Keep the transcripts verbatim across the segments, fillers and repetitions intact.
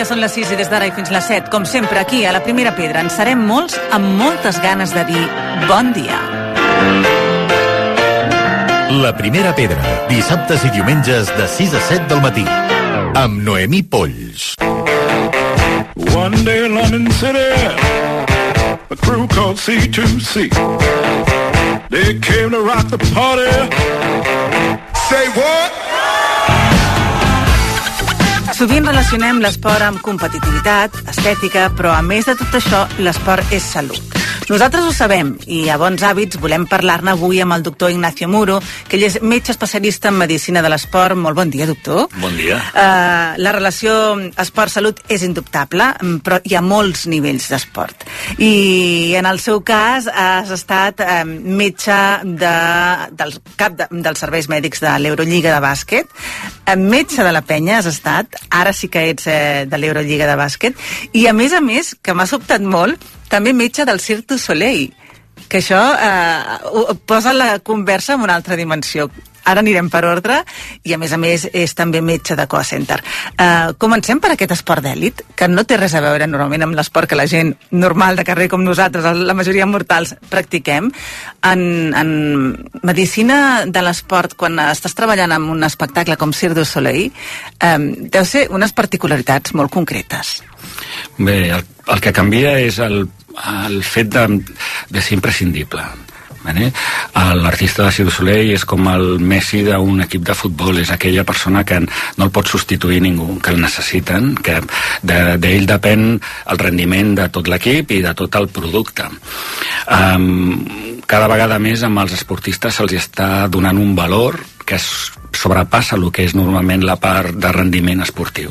ja són les sis i des d'ara i fins les set, com sempre, aquí a la Primera Pedra en serem molts amb moltes ganes de dir bon dia. La Primera Pedra, dissabtes i diumenges de sis a set del matí, amb Noemí Polls. One day in London City, a crew called C two C. They came to rock the party. Say what? Sovint relacionem l'esport amb competitivitat, estètica, però a més de tot això, l'esport és salut. Nosaltres ho sabem i a Bons Hàbits volem parlar-ne avui amb el doctor Ignacio Muro, que ell és metge especialista en medicina de l'esport. Molt bon dia, doctor. Bon dia. Uh, la relació esport-salut és indubtable, però hi ha molts nivells d'esport. I en el seu cas has estat uh, metge de, del cap de, dels serveis mèdics de l'Eurolliga de bàsquet, uh, metge de la Penya has estat, ara sí que ets uh, de l'Eurolliga de bàsquet, i a més a més, que m'ha sobtat molt, també metge del Cirque du Soleil, que això eh, posa la conversa en una altra dimensió. Ara anirem per ordre, i a més a més és també metge de Coa Center. Eh, comencem per aquest esport d'èlit, que no té res a veure normalment amb l'esport que la gent normal de carrer com nosaltres, la majoria mortals, practiquem. En, en medicina de l'esport, quan estàs treballant en un espectacle com Cirque du Soleil, eh, deu ser unes particularitats molt concretes. Bé, el, el que canvia és el, el fet de, de ser imprescindible. Vale? L'artista de Cirque du Soleil és com el Messi d'un equip de futbol, és aquella persona que no el pot substituir ningú, que el necessiten, que d'ell de, depèn el rendiment de tot l'equip i de tot el producte. Um, cada vegada més amb els esportistes se'ls està donant un valor que es sobrepassa el que és normalment la part de rendiment esportiu.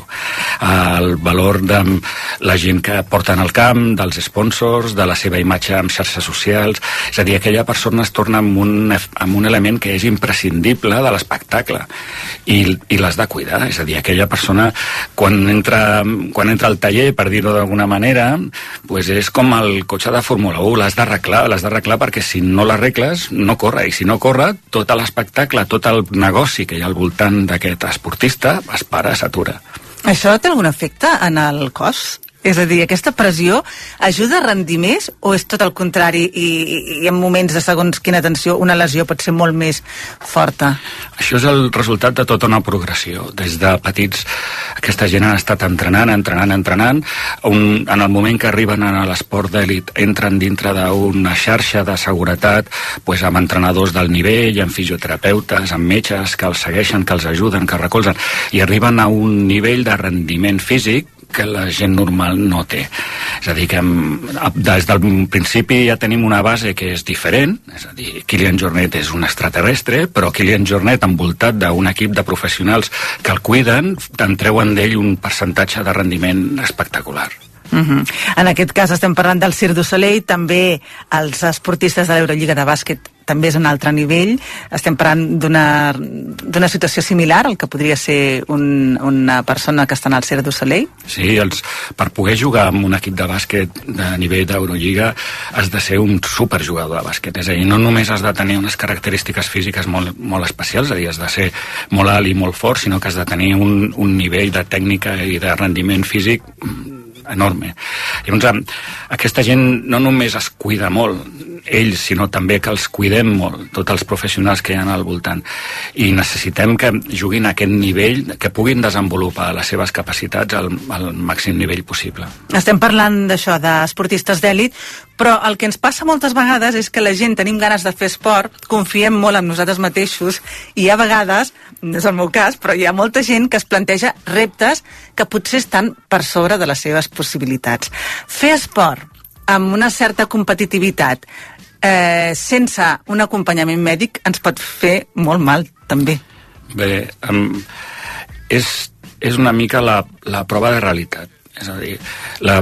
El valor de la gent que porten al camp, dels sponsors, de la seva imatge en xarxes socials, és a dir, aquella persona es torna amb un, amb un element que és imprescindible de l'espectacle i, i l'has de cuidar, és a dir, aquella persona quan entra, quan entra al taller, per dir-ho d'alguna manera, pues és com el cotxe de Fórmula u, l'has d'arreglar, l'has d'arreglar perquè si no l'arregles no corre, i si no corre, tot l'espectacle, tot el negoci que hi ha al voltant d'aquest esportista es para, s'atura. Això té algun efecte en el cos? És a dir, aquesta pressió ajuda a rendir més o és tot el contrari i, i en moments de segons quina tensió una lesió pot ser molt més forta? Això és el resultat de tota una progressió. Des de petits aquesta gent ha estat entrenant, entrenant, entrenant. Un, en el moment que arriben a l'esport d'èlit entren dintre d'una xarxa de seguretat pues, amb entrenadors del nivell, amb fisioterapeutes, amb metges que els segueixen, que els ajuden, que recolzen i arriben a un nivell de rendiment físic que la gent normal no té. És a dir, que des del principi ja tenim una base que és diferent, és a dir, Kilian Jornet és un extraterrestre, però Kilian Jornet envoltat d'un equip de professionals que el cuiden, en treuen d'ell un percentatge de rendiment espectacular. Uh-huh. En aquest cas estem parlant del Cirque du Soleil, també els esportistes de l'Eurolliga de bàsquet també és un altre nivell. Estem parlant d'una d'una situació similar al que podria ser un, una persona que està en el Cirque du Soleil? Sí, els, per poder jugar amb un equip de bàsquet de nivell d'Eurolliga has de ser un superjugador de bàsquet, és a dir, no només has de tenir unes característiques físiques molt, molt especials, és a dir, has de ser molt alt i molt fort, sinó que has de tenir un, un nivell de tècnica i de rendiment físic enorme. Llavors, aquesta gent no només es cuida molt, ells, sinó també que els cuidem molt, tots els professionals que hi ha al voltant. I necessitem que juguin a aquest nivell, que puguin desenvolupar les seves capacitats al, al màxim nivell possible. Estem parlant d'això, d'esportistes d'èlit, però el que ens passa moltes vegades és que la gent tenim ganes de fer esport, confiem molt en nosaltres mateixos, i a vegades, no és el meu cas, però hi ha molta gent que es planteja reptes que potser estan per sobre de les seves possibilitats. Fer esport amb una certa competitivitat, eh, sense un acompanyament mèdic, ens pot fer molt mal, també. Bé, um, és, és una mica la, la prova de realitat. És a dir, la,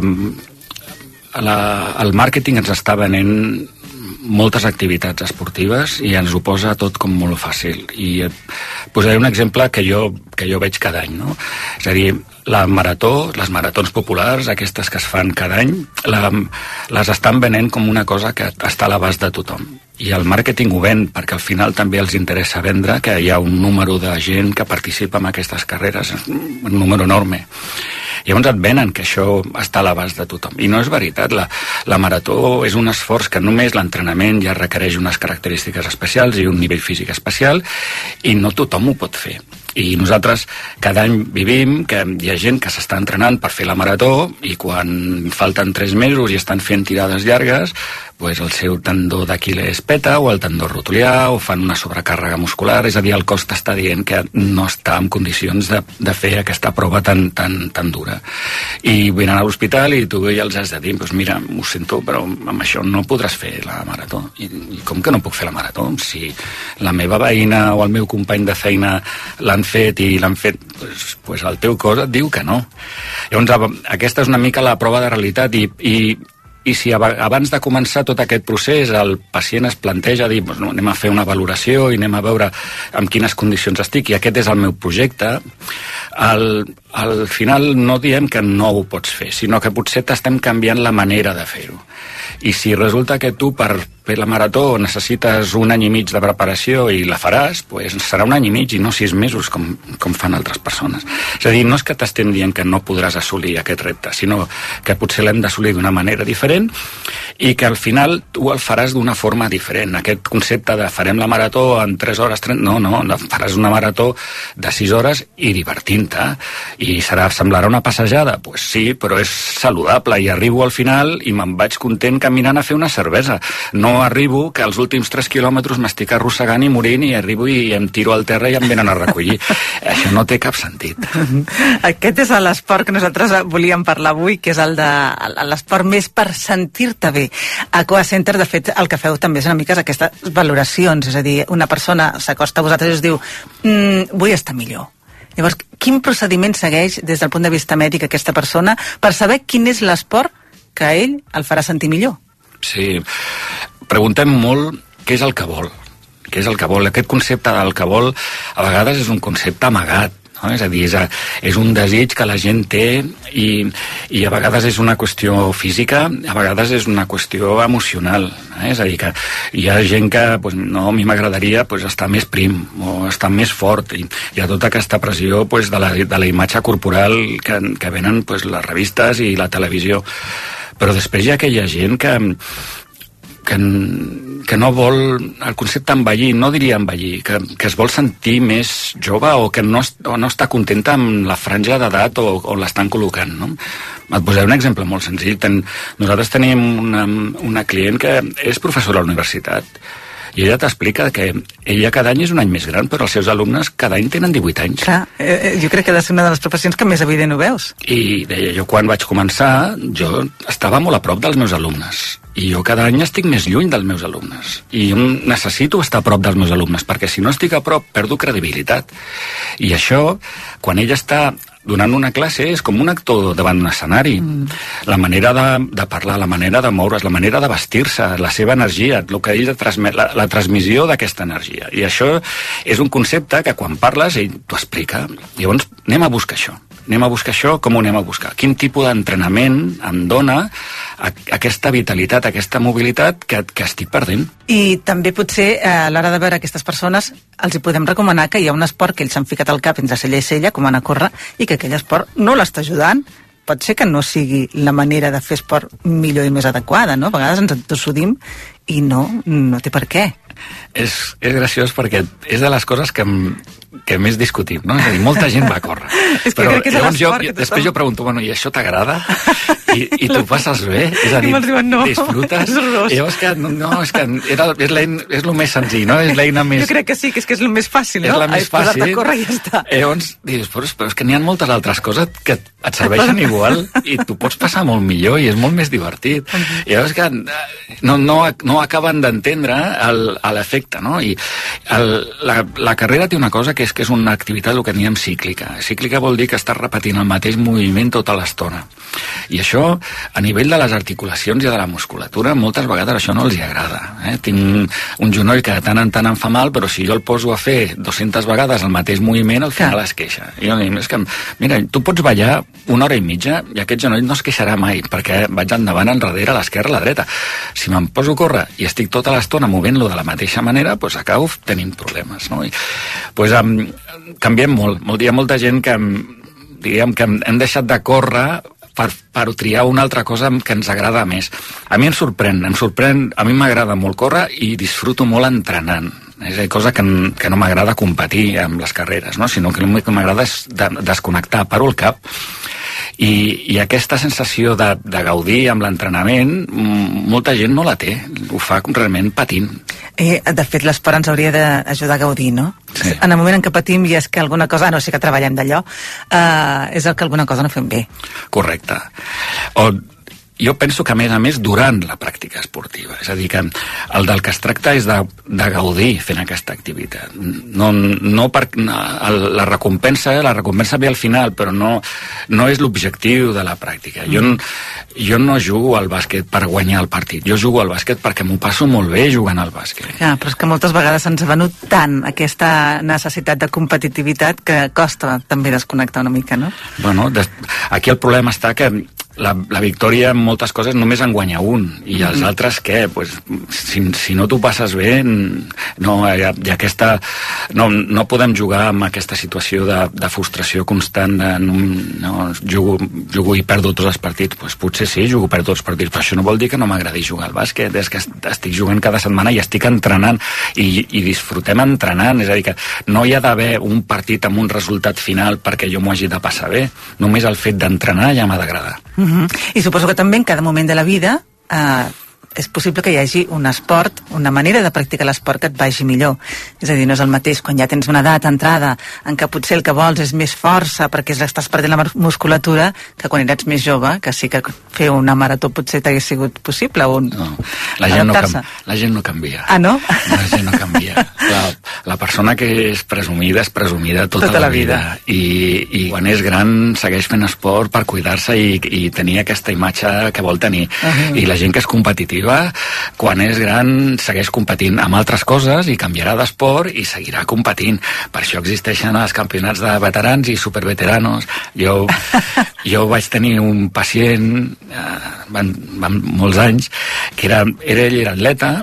la, el màrqueting ens està venent moltes activitats esportives i ens ho posa tot com molt fàcil. I posaré un exemple que jo, que jo veig cada any, no? És a dir, la marató, les maratons populars, aquestes que es fan cada any, la, les estan venent com una cosa que està a l'abast de tothom. I el màrqueting ho ven perquè al final també els interessa vendre que hi ha un número de gent que participa en aquestes carreres, un número enorme. Llavors et venen que això està a l'abast de tothom. I no és veritat. La, la marató és un esforç que només l'entrenament ja requereix unes característiques especials i un nivell físic especial, i no tothom ho pot fer. I nosaltres cada any vivim que hi ha gent que s'està entrenant per fer la marató i quan falten tres mesos i estan fent tirades llargues, pues el seu tendó d'Aquil·les peta o el tendó rotulià o fan una sobrecàrrega muscular, és a dir, el cos t'està dient que no està en condicions de, de fer aquesta prova tan, tan, tan dura. I venen a l'hospital i tu ja els has de dir, pues mira, ho sento, però amb això no podràs fer la marató. I, i com que no puc fer la marató? Si la meva veïna o el meu company de feina l'han fet i l'han fet, pues, pues el teu cos et diu que no. Llavors, aquesta és una mica la prova de realitat i, i I si abans de començar tot aquest procés el pacient es planteja dir doncs, no, anem a fer una valoració i anem a veure en quines condicions estic i aquest és el meu projecte, al, al final no diem que no ho pots fer, sinó que potser t'estem canviant la manera de fer-ho. I si resulta que tu per fer la marató necessites un any i mig de preparació i la faràs, pues serà un any i mig i no sis mesos com, com fan altres persones. És a dir, no és que t'estem dient que no podràs assolir aquest repte, sinó que potser l'hem d'assolir d'una manera diferent i que al final tu el faràs d'una forma diferent. Aquest concepte de farem la marató en tres hores, trenta, no, no, faràs una marató de sis hores i divertint-te. I serà, semblarà una passejada? Pues sí, però és saludable i arribo al final i me'n vaig content caminant a fer una cervesa. No arribo que als últims tres quilòmetres m'estic arrossegant i morint i arribo i em tiro al terra i em venen a recollir. Això no té cap sentit. Aquest és l'esport que nosaltres volíem parlar avui, que és el de l'esport més per sentir-te bé. A Coa Center, de fet, el que feu també és una mica aquestes valoracions, és a dir, una persona s'acosta a vosaltres i us diu mm, vull estar millor. Llavors, quin procediment segueix des del punt de vista mèdic aquesta persona per saber quin és l'esport que a ell el farà sentir millor? Sí, preguntem molt què és el que vol. Què és el que vol? Aquest concepte del que vol a vegades és un concepte amagat. No? És a dir, és, a, és un desig que la gent té i, i a vegades és una qüestió física, a vegades és una qüestió emocional. Eh? És a dir, que hi ha gent que pues, no, a mi m'agradaria pues, estar més prim o estar més fort i hi ha tota aquesta pressió pues, de, la, de la imatge corporal que, que venen pues, les revistes i la televisió. Però després hi ha aquella gent que, que, que no vol el concepte envellir, no diria envellir, que, que es vol sentir més jove o que no, o no està contenta amb la franja d'edat o, o l'estan col·locant. No? Et posaré un exemple molt senzill. Ten, nosaltres tenim una, una client que és professora a la universitat i ella t'explica que ella cada any és un any més gran, però els seus alumnes cada any tenen divuit anys. Clar, eh, jo crec que ha de ser una de les professions que més evident ho veus. I deia, jo quan vaig començar, jo estava molt a prop dels meus alumnes. I jo cada any estic més lluny dels meus alumnes. I jo necessito estar a prop dels meus alumnes, perquè si no estic a prop, perdo credibilitat. I això, quan ella està donant una classe, és com un actor davant un escenari. Mm. La manera de, de parlar, la manera de moure's, la manera de vestir-se, la seva energia, el que ell transmet, la, la transmissió d'aquesta energia. I això és un concepte que quan parles ell t'ho explica. Llavors anem a buscar això. Anem a buscar això, com ho anem a buscar? Quin tipus d'entrenament em dona aquesta vitalitat, aquesta mobilitat que, que estic perdent? I també potser eh, a l'hora de veure aquestes persones els hi podem recomanar que hi ha un esport que ells s'han ficat al cap entre cella i cella, com anar a córrer, i que aquell esport no l'està ajudant. Pot ser que no sigui la manera de fer esport millor i més adequada, no? A vegades ens entossudim i no, no té per què. És, és graciós perquè és de les coses que, que més discutim, no? És a dir, molta gent va a córrer. És que però crec que és llavors jo, que després jo pregunto, bueno, i això t'agrada? I, i tu passes bé? És a dir, diuen, no, disfrutes? I llavors que, no, no, és que era, és, és el més senzill, no? És l'eina més... Jo crec que sí, que és que és el més fàcil, no? És la més fàcil. A córrer i ja està. I llavors dius, però, però és que n'hi ha moltes altres coses que et serveixen igual i tu pots passar molt millor i és molt més divertit. I llavors que no, no, no acaben d'entendre l'efecte, no? I el, la, la carrera té una cosa que és que és una activitat, el que diem cíclica. Cíclica vol dir que estàs repetint el mateix moviment tota l'estona. I això, a nivell de les articulacions i de la musculatura, moltes vegades això no els hi agrada. Eh? Tinc un genoll que de tant en tant em fa mal, però si jo el poso a fer dues-centes vegades el mateix moviment, al final es queixa. I jo dic, és que, mira, tu pots ballar una hora i mitja i aquest genoll no es queixarà mai, perquè vaig endavant, enrere, a l'esquerra, a la dreta. Si me'n poso a córrer i estic tota l'estona movent-lo de la mateixa manera, doncs acabo tenint problemes. No? I, doncs, um, canviem molt. molt. Hi ha molta gent que diguem que hem, hem deixat de córrer per, per triar una altra cosa que ens agrada més. A mi em sorprèn, em sorprèn, a mi m'agrada molt córrer i disfruto molt entrenant. És a dir, cosa que, que no m'agrada competir amb les carreres, no? Sinó que el que m'agrada és de, desconnectar, paro el cap, i, i aquesta sensació de, de gaudir amb l'entrenament, molta gent no la té, ho fa realment patint. Eh, de fet, l'esport ens hauria d'ajudar a gaudir, no? Sí. En el moment en què patim i és que alguna cosa, no sé que treballem d'allò, eh, és el que alguna cosa no fem bé. Correcte. O jo penso que, a més a més, durant la pràctica esportiva. És a dir, que el del que es tracta és de, de gaudir fent aquesta activitat. No, no per, el, la recompensa, la recompensa ve al final, però no, no és l'objectiu de la pràctica. Jo, jo no jugo al bàsquet per guanyar el partit. Jo jugo al bàsquet perquè m'ho passo molt bé jugant al bàsquet. Ja, però és que moltes vegades ens ha venut tant aquesta necessitat de competitivitat que costa també desconnectar una mica, no? Bueno, des, aquí el problema està que La, la victòria en moltes coses només en guanya un, i els mm. altres què? Pues, si, si no t'ho passes bé, no, hi ha, hi ha aquesta, no, no podem jugar amb aquesta situació de, de frustració constant de no, no, jugo, jugo i perdo tots els partits. Pues, potser sí, jugo i perdo tots els partits, però això no vol dir que no m'agradi jugar al bàsquet. És que estic jugant cada setmana i estic entrenant i, i disfrutem entrenant. És a dir, que no hi ha d'haver un partit amb un resultat final perquè jo m'ho hagi de passar bé. Només el fet d'entrenar ja m'ha d'agradar. Uh-huh. I suposo que també en cada moment de la vida eh, és possible que hi hagi un esport, una manera de practicar l'esport que et vagi millor. És a dir, no és el mateix quan ja tens una edat entrada en què potser el que vols és més força perquè estàs perdent la musculatura, que quan eres més jove, que sí que fer una marató potser t'hagués sigut possible o no, la, gent no cam, la gent no canvia. Ah, no? La gent no canvia. La, la persona que és presumida és presumida tota, tota la, la vida, vida. I, i quan és gran segueix fent esport per cuidar-se i, i tenir aquesta imatge que vol tenir. Uh-huh. I la gent que és competitiva, quan és gran segueix competint amb altres coses i canviarà d'esport i seguirà competint. Per això existeixen els campionats de veterans i superveteranos. Jo, jo vaig tenir un pacient eh, van, van molts anys que era, era, ell era atleta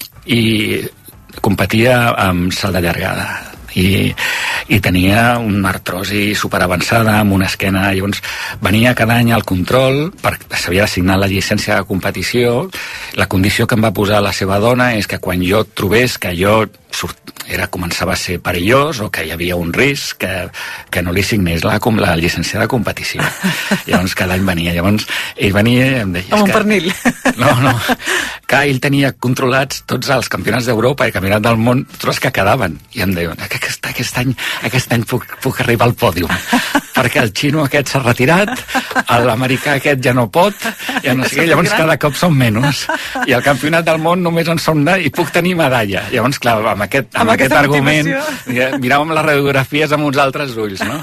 i competia amb salt de llargada i, i tenia una artrosi superavançada amb una esquena. Llavors venia cada any al control, s'havia assignat la llicència de competició. La condició que em va posar la seva dona és que quan jo trobés que jo surt, era, començava a ser perillós o que hi havia un risc, que, que no li signés la, la llicència de competició. Llavors cada any venia. Llavors ell venia i em deia... Amb un que, pernil. No, no. Que ell tenia controlats tots els campionats d'Europa i campionats del món, tots els que quedaven. I em deia, aquest, aquest any, aquest any puc, puc arribar al pòdium. Perquè el xino aquest s'ha retirat, l'americà aquest ja no pot, ja no sé què, llavors cada cop són menys. I al campionat del món només en som i puc tenir medalla. Llavors, clar, amb aquest, amb, amb aquest argument, miràvem les radiografies amb uns altres ulls, no?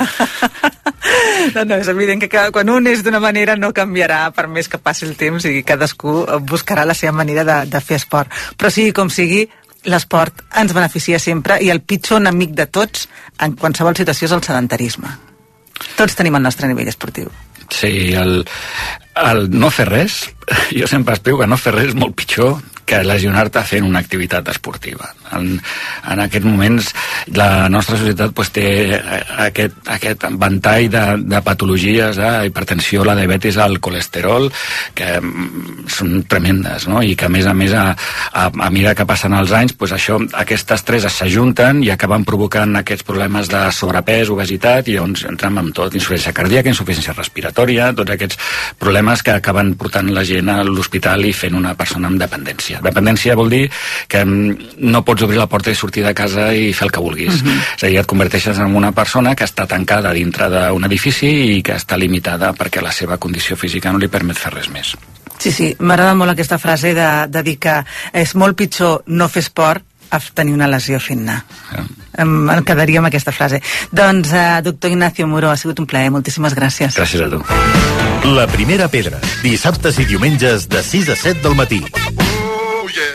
No, no, és evident que quan un és d'una manera no canviarà per més que passi el temps i cadascú buscarà la seva manera de, de fer esport. Però sigui com sigui, l'esport ens beneficia sempre i el pitjor enemic de tots en qualsevol situació és el sedentarisme. Tots tenim el nostre nivell esportiu. Sí, el, el no fer res, jo sempre explico que no fer res és molt pitjor que lesionar-te fent una activitat esportiva. En, en aquests moments la nostra societat pues, té aquest, aquest ventall de, de patologies, eh, hipertensió, la diabetis, el colesterol, que mm, són tremendes, no? I que a més a més a, a, a mesura que passen els anys, pues, això, aquestes tres s'ajunten i acaben provocant aquests problemes de sobrepès, obesitat, i llavors entrem amb tot, insuficiència cardíaca, insuficiència respiratòria, tots aquests problemes que acaben portant la gent a l'hospital i fent una persona amb dependència. Dependència vol dir que no pots obrir la porta i sortir de casa i fer el que vulguis. Uh-huh. És a dir, et converteixes en una persona que està tancada dintre d'un edifici i que està limitada perquè la seva condició física no li permet fer res més. Sí, sí, m'agrada molt aquesta frase de, de dir que és molt pitjor no fer esport a tenir una lesió fent-ne. Ja. Em, em quedaria amb aquesta frase. Doncs, eh, doctor Ignacio Muro, ha sigut un plaer. Moltíssimes gràcies. Gràcies a tu. La primera pedra, dissabtes i diumenges de sis a set del matí. Oh, yeah.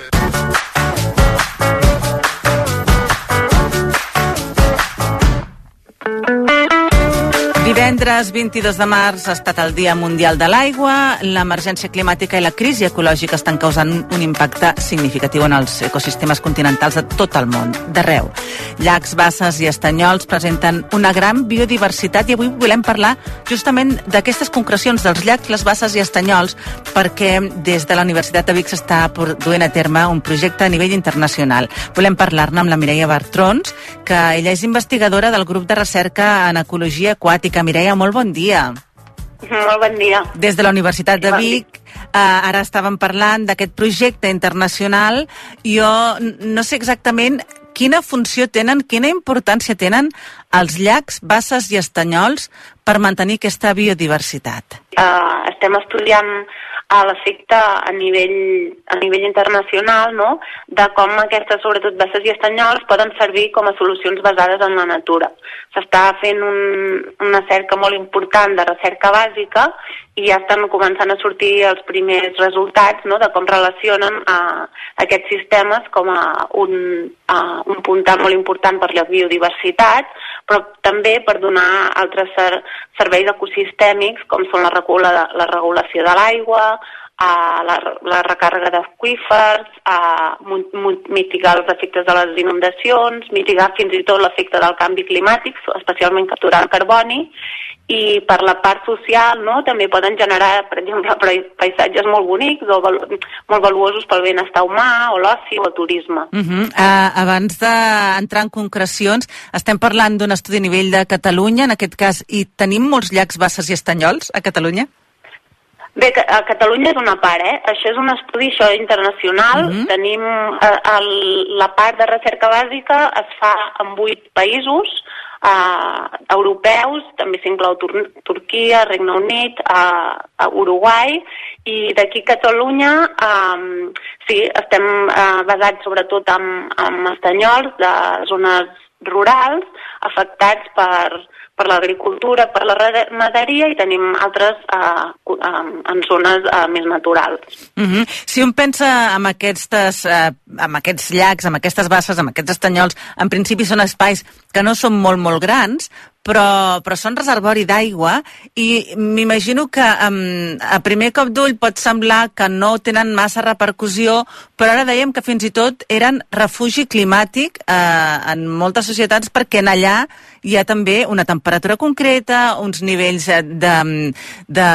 Divendres vint-i-dos de març ha estat el Dia Mundial de l'Aigua. L'emergència climàtica i la crisi ecològica estan causant un impacte significatiu en els ecosistemes continentals de tot el món, d'arreu. llacs, basses i estanyols presenten una gran biodiversitat i avui volem parlar justament d'aquestes concrecions dels llacs, les basses i estanyols, perquè des de la Universitat de Vic s'està duent a terme un projecte a nivell internacional. Volem parlar-ne amb la Mireia Bartrons, que ella és investigadora del grup de recerca en ecologia aquàtica. Mireia, molt bon dia. Molt bon dia. Des de la Universitat de Vic, eh, ara estàvem parlant d'aquest projecte internacional. Jo no sé exactament quina funció tenen, quina importància tenen els llacs, basses i estanyols per mantenir aquesta biodiversitat. Uh, estem estudiant a l'efecte a nivell, a nivell internacional, no?, de com aquestes, sobretot basses i estanyols, poden servir com a solucions basades en la natura. S'està fent un, una cerca molt important de recerca bàsica i ja estan començant a sortir els primers resultats, no?, de com relacionen a, a aquests sistemes com a un, a un puntal molt important per la biodiversitat, però també per donar altres ser, serveis ecosistèmics com són la, regula, la regulació de l'aigua, a la, la recàrrega d'aqüífers, a mitigar els efectes de les inundacions, mitigar fins i tot l'efecte del canvi climàtic, especialment capturar el carboni, i per la part social, no?, també poden generar, per exemple, paisatges molt bonics o valu molt valuosos pel benestar humà o l'oci o el turisme. Uh -huh. uh, abans d'entrar en concrecions, estem parlant d'un estudi a nivell de Catalunya, en aquest cas, i tenim molts llacs, basses i estanyols a Catalunya? Bé, a Catalunya és una part, eh? Això és un estudi això internacional. Uh -huh. Tenim eh, el, la part de recerca bàsica es fa en vuit països eh, europeus, també s'inclou Tur Turquia, Regne Unit, eh, Uruguai, i d'aquí a Catalunya eh, sí, estem eh, basats sobretot en, en estanyols de zones rurals afectats per per l'agricultura, per la ramaderia, i tenim altres uh, uh, en zones uh, més naturals. Uh -huh. Si un pensa en, aquestes, uh, en aquests llacs, en aquestes basses, en aquests estanyols, en principi són espais que no són molt, molt grans, però, però són reservori d'aigua, i m'imagino que um, a primer cop d'ull pot semblar que no tenen massa repercussió, però ara dèiem que fins i tot eren refugi climàtic eh, en moltes societats, perquè en allà hi ha també una temperatura concreta, uns nivells de, de,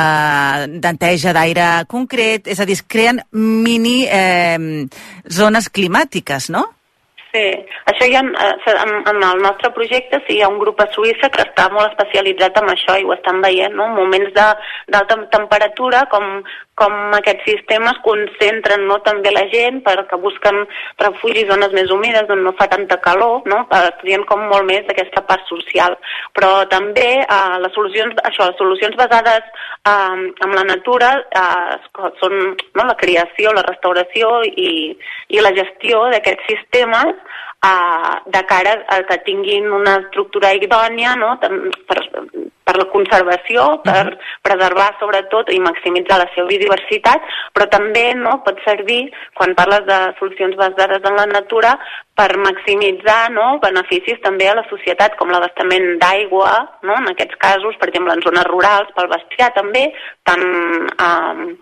de neteja d'aire concret, és a dir, es creen mini eh, zones climàtiques, no? Sí, això hi ha, en, en el nostre projecte sí, hi ha un grup a Suïssa que està molt especialitzat en això i ho estan veient, no? Moments d'alta temperatura, com, com aquests sistemes concentren, no?, també la gent perquè busquen refugis, zones més humides on no fa tanta calor, no?, estudien com molt més d'aquesta part social. Però també eh, les solucions, això, les solucions basades eh, en la natura eh, són, no?, la creació, la restauració i, i la gestió d'aquests sistemes Uh, de cara a que tinguin una estructura idònia, no?, per, per la conservació, per uh-huh. preservar sobretot i maximitzar la seva biodiversitat, però també, no?, pot servir, quan parles de solucions basades en la natura, per maximitzar, no?, beneficis també a la societat, com l'abastament d'aigua, no?, en aquests casos, per exemple, en zones rurals, pel bestiar també, tant um,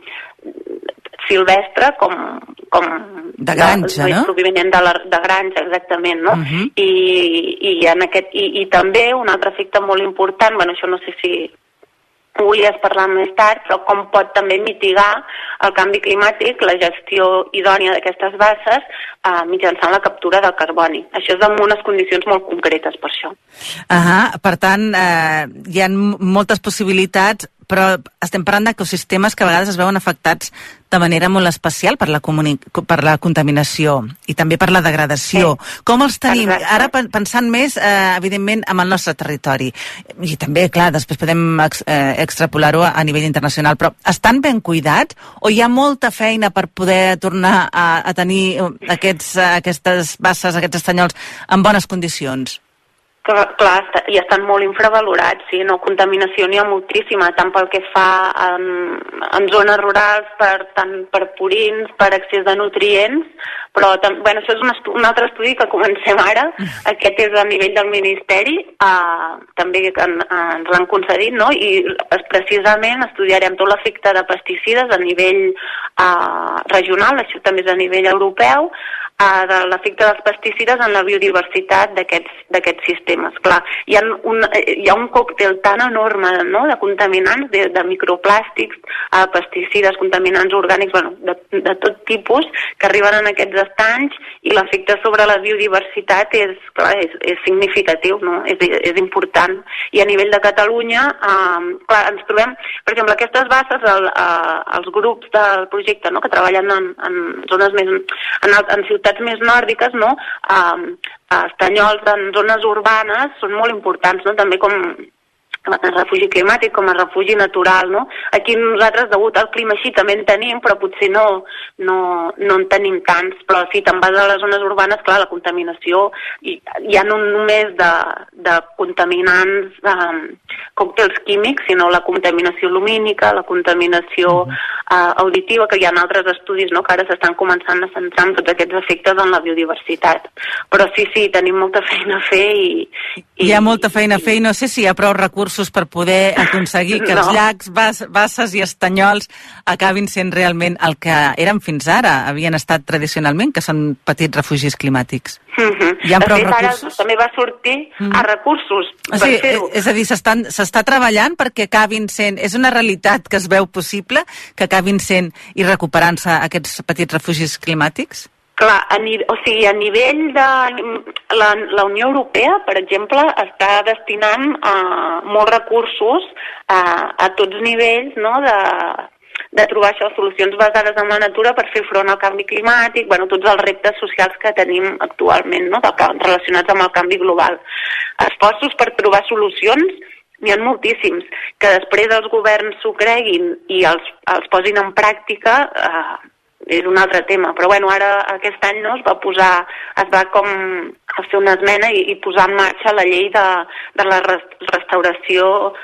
silvestre com, com de granja, de, no? Provinent de, la, de granja, exactament, no? Uh-huh. I, i, en aquest, i, i també un altre efecte molt important, bueno, això no sé si ho volies parlar més tard, però com pot també mitigar el canvi climàtic, la gestió idònia d'aquestes basses eh, mitjançant la captura del carboni. Això és en unes condicions molt concretes, per això. Uh-huh. Per tant, eh, hi ha moltes possibilitats, però estem parlant d'ecosistemes que a vegades es veuen afectats de manera molt especial per la, per la contaminació i també per la degradació. Sí. Com els tenim? Exacte. Ara pensant més, eh, evidentment, en el nostre territori. I també, clar, després podem ex, eh, extrapolar-ho a nivell internacional, però estan ben cuidats o hi ha molta feina per poder tornar a, a tenir aquests, aquestes basses, aquests estanyols en bones condicions? Clar, clar, i estan molt infravalorats, sí, no? Contaminació n'hi ha moltíssima, tant pel que fa en, en zones rurals, per, tant per purins, per excés de nutrients, però bueno, això és un, un altre estudi que comencem ara, aquest és a nivell del Ministeri, eh, també que en, ens l'han concedit, no? I precisament estudiarem tot l'efecte de pesticides a nivell eh, regional, això també és a nivell europeu, uh, de l'efecte dels pesticides en la biodiversitat d'aquests sistemes. Clar, hi ha un, hi ha un còctel tan enorme, no?, de contaminants, de, de microplàstics, uh, pesticides, contaminants orgànics, bueno, de, de tot tipus, que arriben en aquests estanys, i l'efecte sobre la biodiversitat és, clar, és, és significatiu, no?, és, és important. I a nivell de Catalunya, uh, clar, ens trobem, per exemple, aquestes basses, el, uh, els grups del projecte, no?, que treballen en, en zones més, en, en ciutats més nòrdiques, no?, uh, estanyols en zones urbanes són molt importants, no?, també com a refugi climàtic, com a refugi natural, no? Aquí nosaltres, degut al clima així, també en tenim, però potser no, no, no en tenim tants. Però si te'n vas a les zones urbanes, clar, la contaminació, hi, hi ha no només de, de contaminants, um, còctels químics, sinó la contaminació lumínica, la contaminació uh, auditiva, que hi ha altres estudis, no?, que ara s'estan començant a centrar en tots aquests efectes en la biodiversitat. Però sí, sí, tenim molta feina a fer i... i hi ha molta feina a fer i no sé si hi ha prou recursos per poder aconseguir que no. els llacs, bas, basses i estanyols acabin sent realment el que eren fins ara, havien estat tradicionalment, que són petits refugis climàtics. Mm-hmm. Hi ha de prou fet, recursos? Ara també va sortir mm-hmm. a recursos o per sigui, fer-ho. És a dir, s'està treballant perquè acabin sent... És una realitat que es veu possible que acabin sent i recuperant-se aquests petits refugis climàtics? Clar, a, ni, o sigui, a nivell de la, la Unió Europea, per exemple, està destinant uh, molts recursos uh, a tots nivells, no?, de, de trobar això, solucions basades en la natura per fer front al canvi climàtic, bueno, tots els reptes socials que tenim actualment, no?, relacionats amb el canvi global. Esforços per trobar solucions n'hi ha moltíssims. Que després els governs s'ho creguin i els, els posin en pràctica... Uh, és un altre tema, però bueno, ara aquest any no, es va posar, es va com fer una esmena i, i posar en marxa la llei de, de la restauració,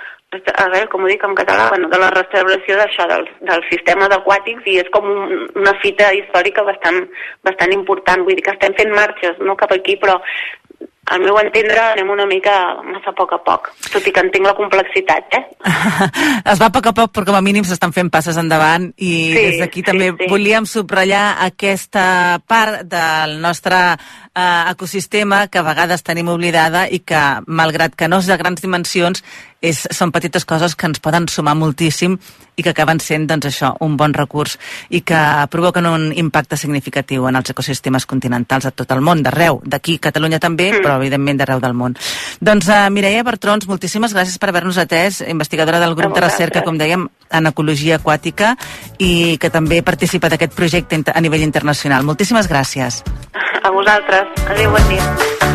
a veure, com ho dic en català, bueno, de la restauració d'això, dels, dels sistemes aquàtics, i és com un, una fita històrica bastant, bastant important, vull dir que estem fent marxes, no cap aquí, però al meu entendre anem una mica massa a poc a poc, tot i que entenc la complexitat, eh? Es va a poc a poc, però com a mínim s'estan fent passes endavant i sí, des d'aquí sí, també sí. volíem subratllar aquesta part del nostre eh, ecosistema que a vegades tenim oblidada i que, malgrat que no és de grans dimensions, és, són petites coses que ens poden sumar moltíssim i que acaben sent, doncs això, un bon recurs i que provoquen un impacte significatiu en els ecosistemes continentals a tot el món, d'arreu, d'aquí, Catalunya també, mm. però evidentment d'arreu del món. Doncs uh, Mireia Bertrons, moltíssimes gràcies per haver-nos atès, investigadora del grup de recerca, com dèiem, en ecologia aquàtica i que també participa d'aquest projecte a nivell internacional. Moltíssimes gràcies. A vosaltres. Adéu, bon dia.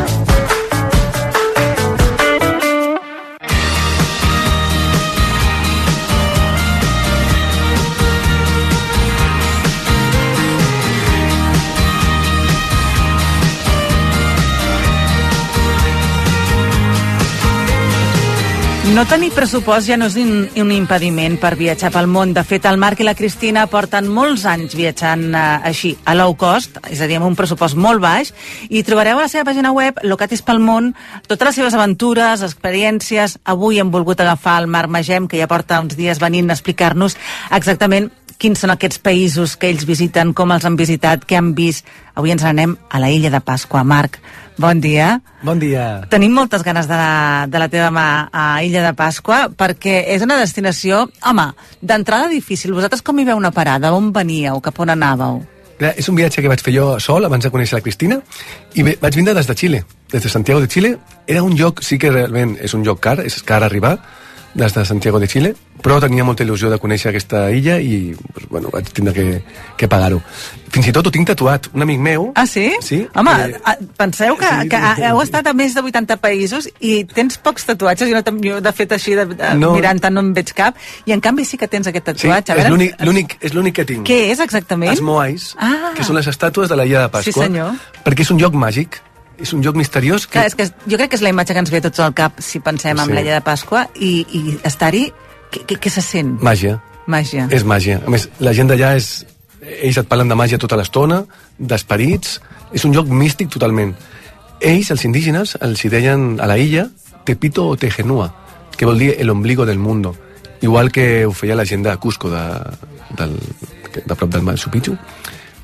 No tenir pressupost ja no és un, un impediment per viatjar pel món. De fet, el Marc i la Cristina porten molts anys viatjant eh, així, a low cost, és a dir, amb un pressupost molt baix, i trobareu a la seva pàgina web, Locatis pel món, totes les seves aventures, experiències. Avui hem volgut agafar el Marc Magem, que ja porta uns dies venint a explicar-nos exactament quins són aquests països que ells visiten, com els han visitat, què han vist. Avui ens anem a la Illa de Pasqua. Marc, bon dia. Bon dia. Tenim moltes ganes de la, de la teva mà a Illa de Pasqua perquè és una destinació, home, d'entrada difícil. Vosaltres com hi veu una parada? On veníeu? Cap on anàveu? És un viatge que vaig fer jo sol abans de conèixer la Cristina i vaig vindre des de Xile, des de Santiago de Xile. Era un lloc, sí que realment és un lloc car, és car arribar des de Santiago de Xile, però tenia molta il·lusió de conèixer aquesta illa i pues, bueno, vaig tindre que, que pagar-ho. Fins i tot ho tinc tatuat. Un amic meu... Ah, sí? Sí. Home, eh, penseu que, sí, que sí, heu estat a més de vuitanta països i tens pocs tatuatges. Jo, no, jo de fet, així, de, de, no. mirant-te, no en veig cap. I, en canvi, sí que tens aquest tatuatge. Sí, és l'únic, l'únic, és l'únic que tinc. Què és, exactament? Els moais, ah. que són les estàtues de la Illa de Pasqua. Sí, senyor. Perquè és un lloc màgic. És un lloc misteriós que... Clar, és que jo crec que és la imatge que ens ve tots al cap si pensem sí. en l'Illa de Pasqua i, i estar-hi, què, què, què se sent? Màgia. Màgia. És màgia. A més, la gent d'allà és... Ells et parlen de màgia tota l'estona, d'esperits... És un lloc místic totalment. Ells, els indígenes, els hi deien a la illa Tepito o Tegenua, que vol dir el ombligo del mundo. Igual que ho feia la gent de Cusco, de, del, de prop del Machu Picchu.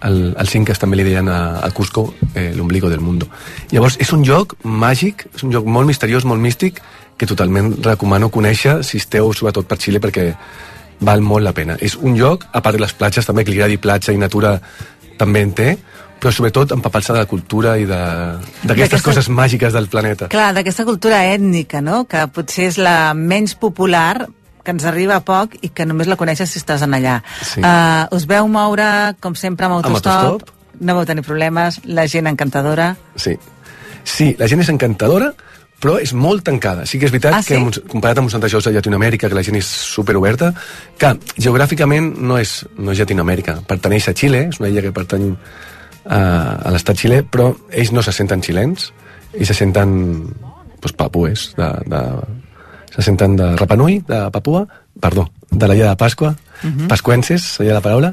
el, els incas també li deien a, a Cusco eh, l'ombligo del mundo. Llavors, és un lloc màgic, és un lloc molt misteriós, molt místic, que totalment recomano conèixer si esteu sobretot per Xile, perquè val molt la pena. És un lloc, a part de les platges també, que li agradi platja i natura també en té, però sobretot empapar-se de la cultura i d'aquestes coses màgiques del planeta. Clar, d'aquesta cultura ètnica, no?, que potser és la menys popular, que ens arriba a poc i que només la coneixes si estàs en allà. Sí. Uh, us veu moure, com sempre, amb autostop, amb autostop, no vau tenir problemes, la gent encantadora. Sí, sí, la gent és encantadora, però és molt tancada. Sí que és veritat ah, sí? que comparat amb uns altres llocs de Llatinoamèrica, que la gent és superoberta, que geogràficament no és, no és Llatinoamèrica, pertaneix a Xile, és una illa que pertany a, a l'estat xilè, però ells no se senten xilens, ells se senten doncs, papues, de, de, se senten de Rapa Nui, de Papua, perdó, de la illa de Pasqua, uh-huh. pascuenses, seria la paraula,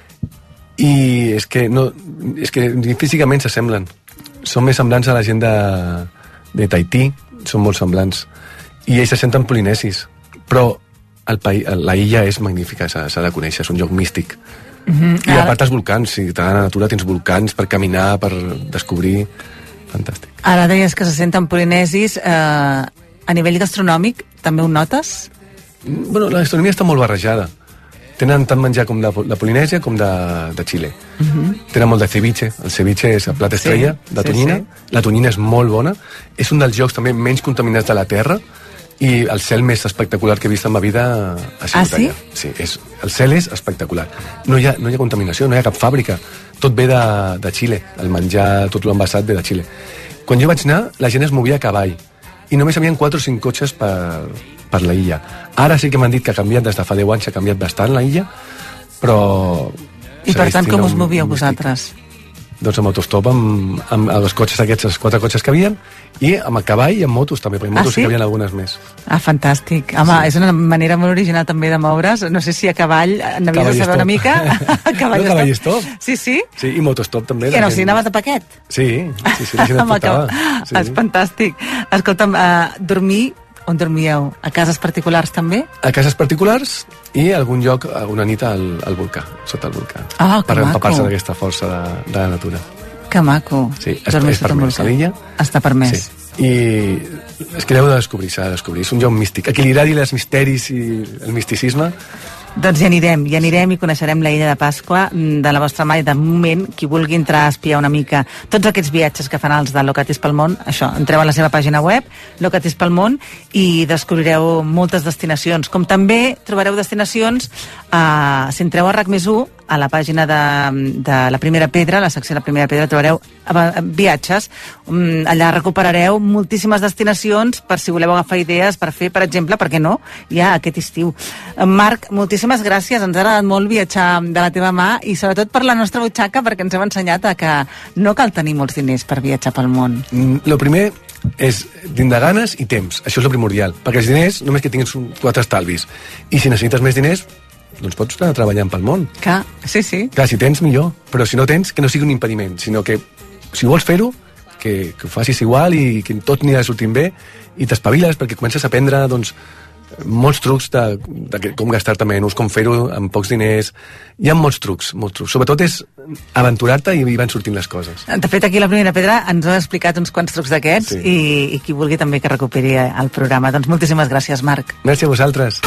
i és que, no, és que físicament s'assemblen. Són més semblants a la gent de de Tahití, són molt semblants, i ells se senten polinesis, però el país, la illa és magnífica, s'ha de conèixer, és un lloc místic. Mm-hmm. I a part els volcans, si t'agrada la natura tens volcans per caminar, per descobrir, fantàstic. Ara deies que se senten polinesis, eh, a nivell gastronòmic també ho notes? Bueno, la gastronomia està molt barrejada. Tenen tant menjar com de, de Polinèsia com de, de Xile. Uh-huh. Tenen molt de ceviche. El ceviche és el plat estrella sí, de tonyina. Sí, sí. La tonyina és molt bona. És un dels llocs també menys contaminats de la Terra i el cel més espectacular que he vist en ma vida ha sigut ah, sí? allà. Sí, és, el cel és espectacular. No hi, ha, no hi ha contaminació, no hi ha cap fàbrica. Tot ve de, de Xile. El menjar, tot l'envasat ve de Xile. Quan jo vaig anar, la gent es movia a cavall i només hi havia quatre o cinc cotxes per, per la illa. Ara sí que m'han dit que ha canviat, des de fa deu anys ha canviat bastant la illa, però... I per tant, com us movíeu vosaltres? Doncs amb autostop, amb, amb els cotxes aquests, els quatre cotxes que havien, i amb el cavall i amb motos també, perquè motos ah, sí? sí que havien algunes més. Ah, fantàstic. Home, sí. És una manera molt original també de moure's. No sé si a cavall n'havies de saber una mica. Cavall no, cavall stop. Sí, sí? Sí, i motostop també. Que no, si anaves a paquet. Sí, sí, sí, la gent et portava. Sí. És fantàstic. Escolta'm, uh, dormir... On dormíeu? A cases particulars també? A cases particulars i algun lloc, una nit al, al volcà, sota el volcà. Ah, per empapar-se d'aquesta força de, de la natura. Que maco. Sí, és, és permès a l'illa. Està permès. Sí. I és que l'heu de descobrir, s'ha de descobrir. És un lloc místic. A qui li agradi els misteris i el misticisme... Doncs hi anirem, hi anirem i coneixerem la illa de Pasqua de la vostra mà i de moment qui vulgui entrar a espiar una mica tots aquests viatges que fan els de Locatis pel món, això, entreu a la seva pàgina web Locatis pel món i descobrireu moltes destinacions, com també trobareu destinacions eh, si entreu a RAC més u a la pàgina de, de la Primera Pedra, la secció de la Primera Pedra, trobareu viatges. Allà recuperareu moltíssimes destinacions per si voleu agafar idees per fer, per exemple, per què no, ja aquest estiu. Marc, moltíssimes gràcies, ens ha agradat molt viatjar de la teva mà i sobretot per la nostra butxaca, perquè ens heu ensenyat a que no cal tenir molts diners per viatjar pel món. Lo primer és tindre ganes i temps, això és el primordial, perquè els diners només que tinguis quatre estalvis, i si necessites més diners doncs pots anar treballant pel món. Clar, sí, sí. Clar, si tens, millor. Però si no tens, que no sigui un impediment, sinó que, si vols fer-ho, que, que ho facis igual i que tot anirà sortint bé i t'espaviles perquè comences a aprendre, doncs, molts trucs de, de com gastar-te menys, com fer-ho amb pocs diners. Hi ha molts trucs, molts trucs. Sobretot és aventurar-te i van sortint les coses. De fet, aquí a la Primera Pedra ens ha explicat uns quants trucs d'aquests sí. i, i qui vulgui també que recuperi el programa. Doncs moltíssimes gràcies, Marc. Merci a vosaltres.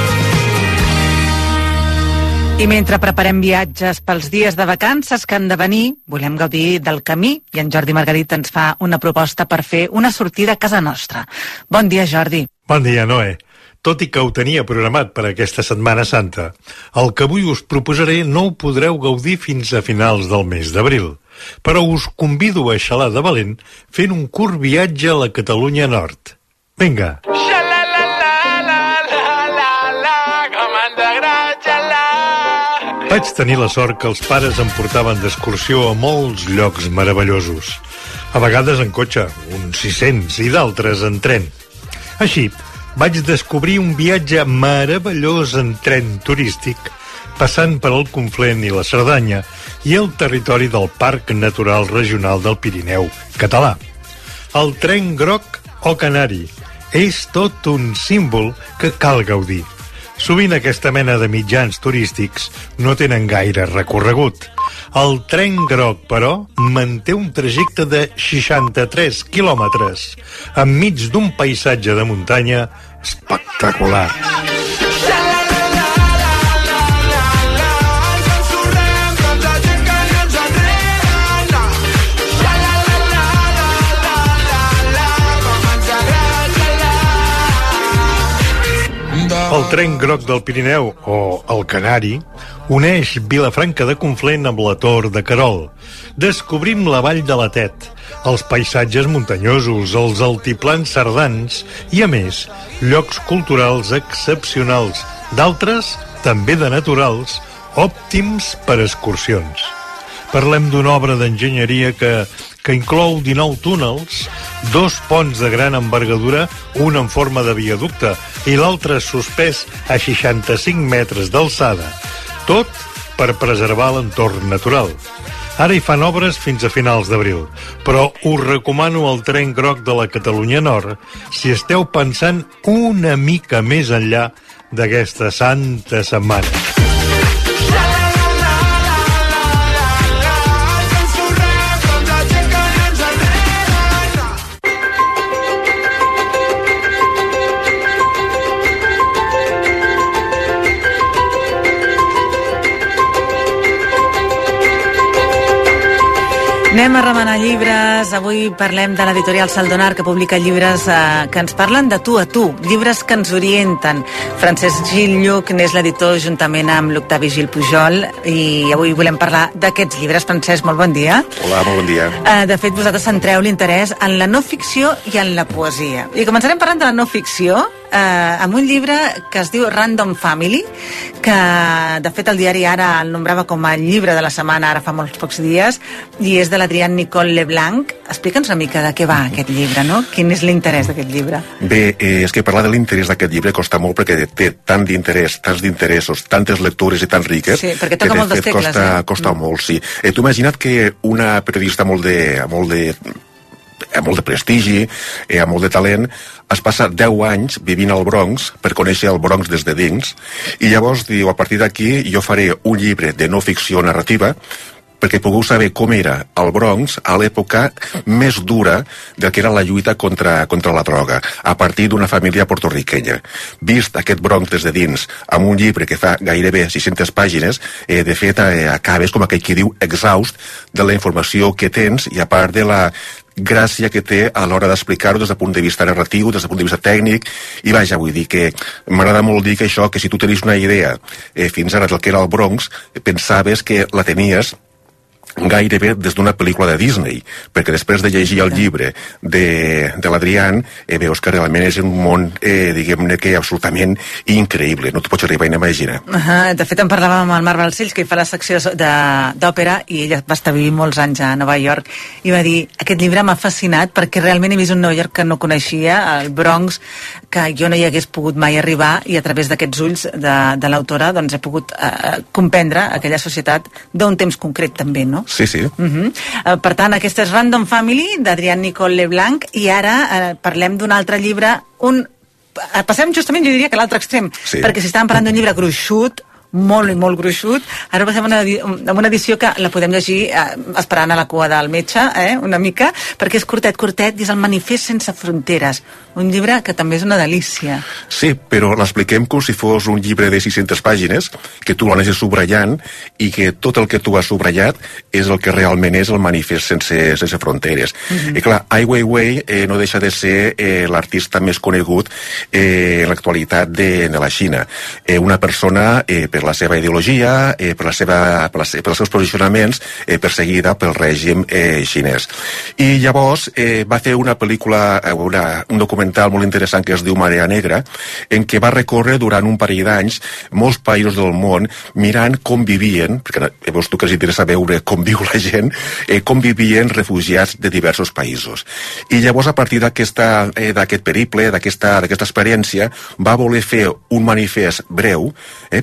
I mentre preparem viatges pels dies de vacances que han de venir, volem gaudir del camí i en Jordi Margarit ens fa una proposta per fer una sortida a casa nostra. Bon dia, Jordi. Bon dia, Noé. Tot i que ho tenia programat per aquesta Setmana Santa, el que avui us proposaré no ho podreu gaudir fins a finals del mes d'abril, però us convido a xalar de valent fent un curt viatge a la Catalunya Nord. Vinga! Vaig tenir la sort que els pares em portaven d'excursió a molts llocs meravellosos. A vegades en cotxe, uns sis-cents, i d'altres en tren. Així, vaig descobrir un viatge meravellós en tren turístic, passant per el Conflent i la Cerdanya i el territori del Parc Natural Regional del Pirineu català. El tren groc o canari és tot un símbol que cal gaudir. Sovint aquesta mena de mitjans turístics no tenen gaire recorregut. El tren groc, però, manté un trajecte de seixanta-tres quilòmetres, enmig d'un paisatge de muntanya espectacular. El tren groc del Pirineu, o el Canari, uneix Vilafranca de Conflent amb la Tor de Querol. Descobrim la vall de la Tet, els paisatges muntanyosos, els altiplans cerdans i, a més, llocs culturals excepcionals, d'altres, també de naturals, òptims per excursions. Parlem d'una obra d'enginyeria que, que inclou dinou túnels, dos ponts de gran envergadura, un en forma de viaducte i l'altre suspès a seixanta-cinc metres d'alçada, tot per preservar l'entorn natural. Ara hi fan obres fins a finals d'abril, però us recomano el tren groc de la Catalunya Nord si esteu pensant una mica més enllà d'aquesta santa setmana. Anem a remenar llibres. Avui parlem de l'editorial Saldonar, que publica llibres eh, que ens parlen de tu a tu, llibres que ens orienten. Francesc Gil Lluc n'és l'editor juntament amb l'Octavi Gil Pujol, i avui volem parlar d'aquests llibres. Francesc, molt bon dia. Hola, molt bon dia. Eh, de fet, vosaltres centreu l'interès en la no ficció i en la poesia. I començarem parlant de la no ficció, eh, amb un llibre que es diu Random Family, que de fet el diari Ara el nombrava com a llibre de la setmana ara fa molts pocs dies, i és de l'Adrián Nicole Leblanc. Explica'ns una mica de què va aquest llibre, no? Quin és l'interès d'aquest llibre? Bé, eh, és que parlar de l'interès d'aquest llibre costa molt, perquè té tant d'interès, tants d'interessos, tantes lectures i tan riques, sí, perquè toca que de moltes fet tecles, costa, eh? costa mm. molt, sí. Eh, tu imagina't que una periodista molt de, molt de amb molt de prestigi, eh, amb molt de talent, es passa deu anys vivint al Bronx per conèixer el Bronx des de dins, i llavors diu, a partir d'aquí jo faré un llibre de no ficció narrativa perquè pugueu saber com era el Bronx a l'època més dura del que era la lluita contra, contra la droga, a partir d'una família portorriquenya. Vist aquest Bronx des de dins, amb un llibre que fa gairebé sis-centes pàgines, eh, de fet eh, acabes, com aquell qui diu, exhaust de la informació que tens, i a part de la gràcia que té a l'hora d'explicar-ho des del punt de vista narratiu, des del punt de vista tècnic, i vaja, vull dir que m'agrada molt dir que això, que si tu tenies una idea eh, fins ara del que era el Bronx, pensaves que la tenies gairebé des d'una pel·lícula de Disney, perquè després de llegir el llibre de, de l'Adrián, eh, veus que realment és un món, eh, diguem-ne que absolutament increïble, no t'ho pots arribar a imaginar. Uh -huh. De fet, en parlàvem amb el Marc Balcells, que hi fa la secció d'òpera, i ella va estar vivint molts anys a Nova York, i va dir, aquest llibre m'ha fascinat perquè realment he vist un Nova York que no coneixia, el Bronx, que jo no hi hagués pogut mai arribar, i a través d'aquests ulls de, de l'autora doncs he pogut eh, comprendre aquella societat d'un temps concret també, no? Sí, sí. Uh -huh. uh, per tant, aquesta és Random Family, d'Adrián Nicole Leblanc, i ara uh, parlem d'un altre llibre, un... Uh, passem justament, jo diria que l'altre extrem, sí. Perquè si estàvem parlant d'un llibre gruixut, molt i molt gruixut, ara passem una, amb una edició que la podem llegir eh, esperant a la cua del metge, eh, una mica, perquè és curtet, curtet, i és el Manifest sense fronteres, un llibre que també és una delícia. Sí, però l'expliquem com si fos un llibre de sis-centes pàgines, que tu l'anessis subratllant, i que tot el que tu has subratllat és el que realment és el Manifest sense, sense fronteres. Uh-huh. I clar, Ai Weiwei eh, no deixa de ser eh, l'artista més conegut eh, en l'actualitat de, de la Xina. Eh, una persona, eh, per la seva ideologia, eh, per, la seva, per, la, per els seus posicionaments, eh, perseguida pel règim eh, xinès. I llavors eh, va fer una pel·lícula, una, un documental molt interessant que es diu Marea Negra, en què va recórrer durant un parell d'anys molts països del món mirant com vivien, perquè veus tu que els interessa veure com viu la gent, eh, com vivien refugiats de diversos països. I llavors, a partir d'aquest eh, periple, d'aquesta experiència, va voler fer un manifest breu, eh, perquè el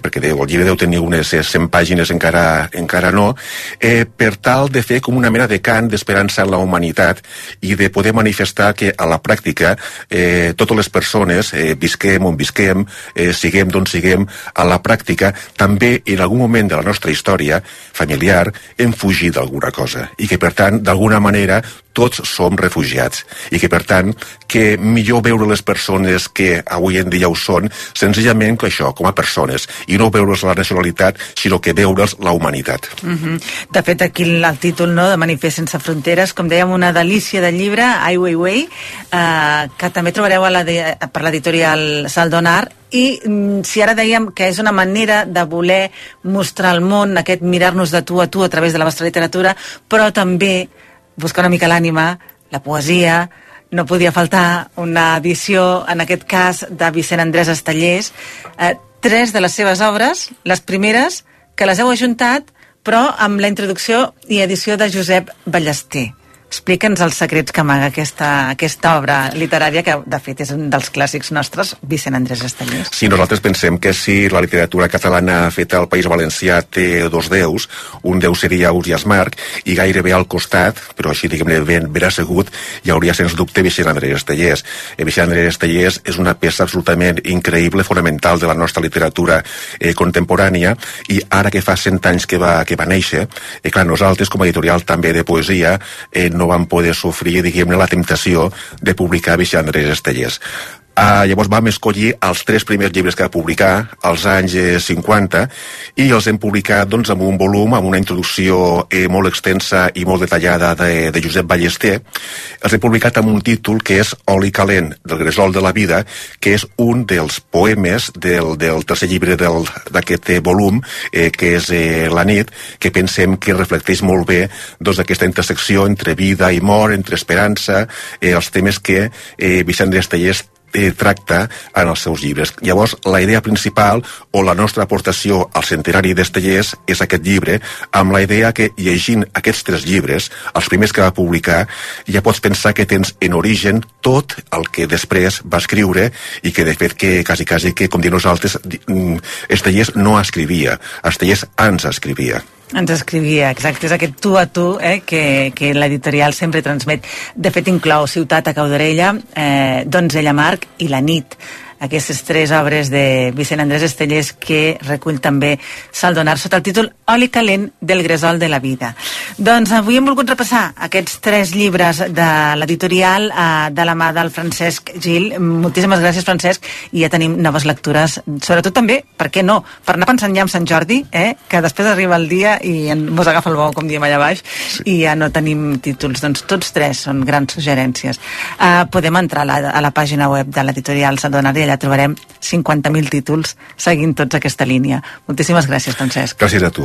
llibre deu tenir unes cent pàgines, encara, encara no, eh, per tal de fer com una mena de cant d'esperança en la humanitat i de poder manifestar que a la pràctica eh, totes les persones, eh, visquem on visquem, eh, siguem d'on siguem, a la pràctica també en algun moment de la nostra història familiar hem fugit d'alguna cosa i que per tant d'alguna manera tots som refugiats i que per tant que millor veure les persones que avui en dia ho són senzillament que això, com a persones i no veure's la nacionalitat sinó que veure's la humanitat. Mm-hmm. De fet aquí el títol, no?, de Manifest sense fronteres, com dèiem, una delícia de llibre, Ai Weiwei, eh, que també trobareu a la de, per l'editorial Saldonar. I mm, si ara dèiem que és una manera de voler mostrar al món aquest mirar-nos de tu a tu a través de la vostra literatura, però també buscar una mica l'ànima, la poesia, no podia faltar una edició, en aquest cas, de Vicent Andrés Estellés, eh, tres de les seves obres, les primeres, que les heu ajuntat, però amb la introducció i edició de Josep Ballester. Explica'ns els secrets que amaga aquesta, aquesta obra literària, que de fet és un dels clàssics nostres, Vicent Andrés Estellés. Sí, nosaltres pensem que si la literatura catalana feta al País Valencià té dos déus, un déu seria Ausiàs March, i gairebé al costat, però així diguem-ne ben, ben assegut, hi hauria sens dubte Vicent Andrés Estellés. Eh, Vicent Andrés Estellés és una peça absolutament increïble, fonamental de la nostra literatura eh, contemporània, i ara que fa cent anys que va, que va néixer, eh, clar, nosaltres com a editorial també de poesia eh, no vam poder sofrir, diguem-ne, la temptació de publicar Vicent Andrés Estellés. Uh, llavors vam escollir els tres primers llibres que va publicar als anys eh, cinquanta i els hem publicat doncs, amb un volum, amb una introducció eh, molt extensa i molt detallada de, de Josep Ballester. Els hem publicat amb un títol que és Oli calent, del gresol de la vida, que és un dels poemes del, del tercer llibre d'aquest eh, volum, eh, que és eh, La nit, que pensem que reflecteix molt bé doncs, aquesta intersecció entre vida i mort, entre esperança, eh, els temes que eh, Vicent Andrés Estellés Eh, tracta en els seus llibres. Llavors, la idea principal o la nostra aportació al centenari d'Estellés és aquest llibre, amb la idea que llegint aquests tres llibres, els primers que va publicar, ja pots pensar que tens en origen tot el que després va escriure i que de fet que quasi quasi que, com diem nosaltres, Estellés no escrivia, Estellés ens escrivia. Ens escrivia, exacte, és aquest tu a tu eh, que, que l'editorial sempre transmet. De fet, inclou Ciutat a Caudarella, eh, Donzella March i La nit, aquestes tres obres de Vicent Andrés Estellés que recull també Saldonar sota el títol Oli calent del gresol de la vida. Doncs avui hem volgut repassar aquests tres llibres de l'editorial eh, de la mà del Francesc Gil. Moltíssimes gràcies, Francesc, i ja tenim noves lectures, sobretot també, per què no, per anar pensant ja en Sant Jordi, eh, que després arriba el dia i en, mos agafa el bou, com diem allà baix, sí. I ja no tenim títols. Doncs tots tres són grans suggerències. Eh, podem entrar a la, a la pàgina web de l'editorial Saldonar i allà trobarem cinquanta mil títols seguint tots aquesta línia. Moltíssimes gràcies, Francesc. Gràcies a tu.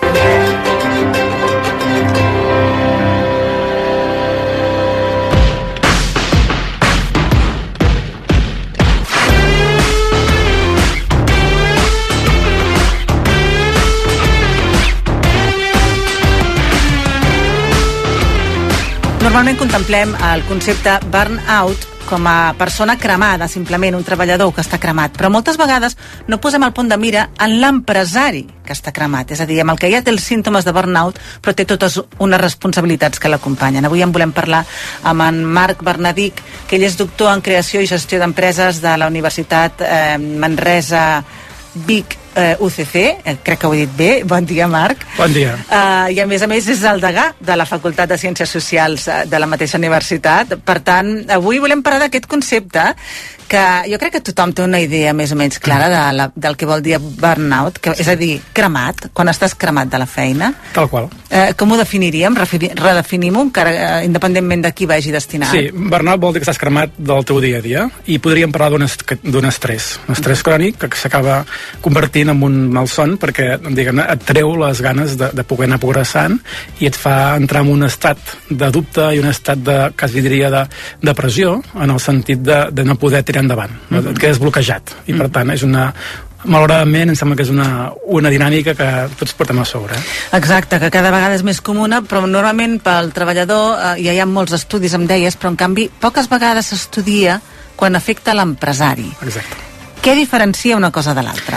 Normalment contemplem el concepte burn-out com a persona cremada, simplement un treballador que està cremat, però moltes vegades no posem el punt de mira en l'empresari que està cremat, és a dir, amb el que ja té els símptomes de burnout, però té totes unes responsabilitats que l'acompanyen. Avui en volem parlar amb en Marc Bernadic, que ell és doctor en creació i gestió d'empreses de la Universitat eh, Manresa Vic eh, U C C, eh, crec que ho he dit bé. Bon dia, Marc. Bon dia. Eh, I a més a més és el degà de la Facultat de Ciències Socials de la mateixa universitat. Per tant, avui volem parlar d'aquest concepte que jo crec que tothom té una idea més o menys clara de la, del que vol dir burnout, que, és a dir, cremat, quan estàs cremat de la feina. Tal qual. Eh, com ho definiríem? Redefinim-ho, encara eh, independentment de qui vagi destinat. Sí, burnout vol dir que estàs cremat del teu dia a dia i podríem parlar d'un estrès, un estrès crònic que s'acaba convertint en un malson perquè, diguem-ne, et treu les ganes de, de poder anar progressant i et fa entrar en un estat de dubte i un estat de, quasi diria, de depressió, en el sentit de, de no poder tirar endavant, mm-hmm. et quedes bloquejat i per tant és una, malauradament em sembla que és una, una dinàmica que tots portem a sobre. Exacte, que cada vegada és més comuna, però normalment pel treballador eh, ja hi ha molts estudis, em deies, però en canvi poques vegades s'estudia quan afecta l'empresari. Exacte. Què diferencia una cosa de l'altra?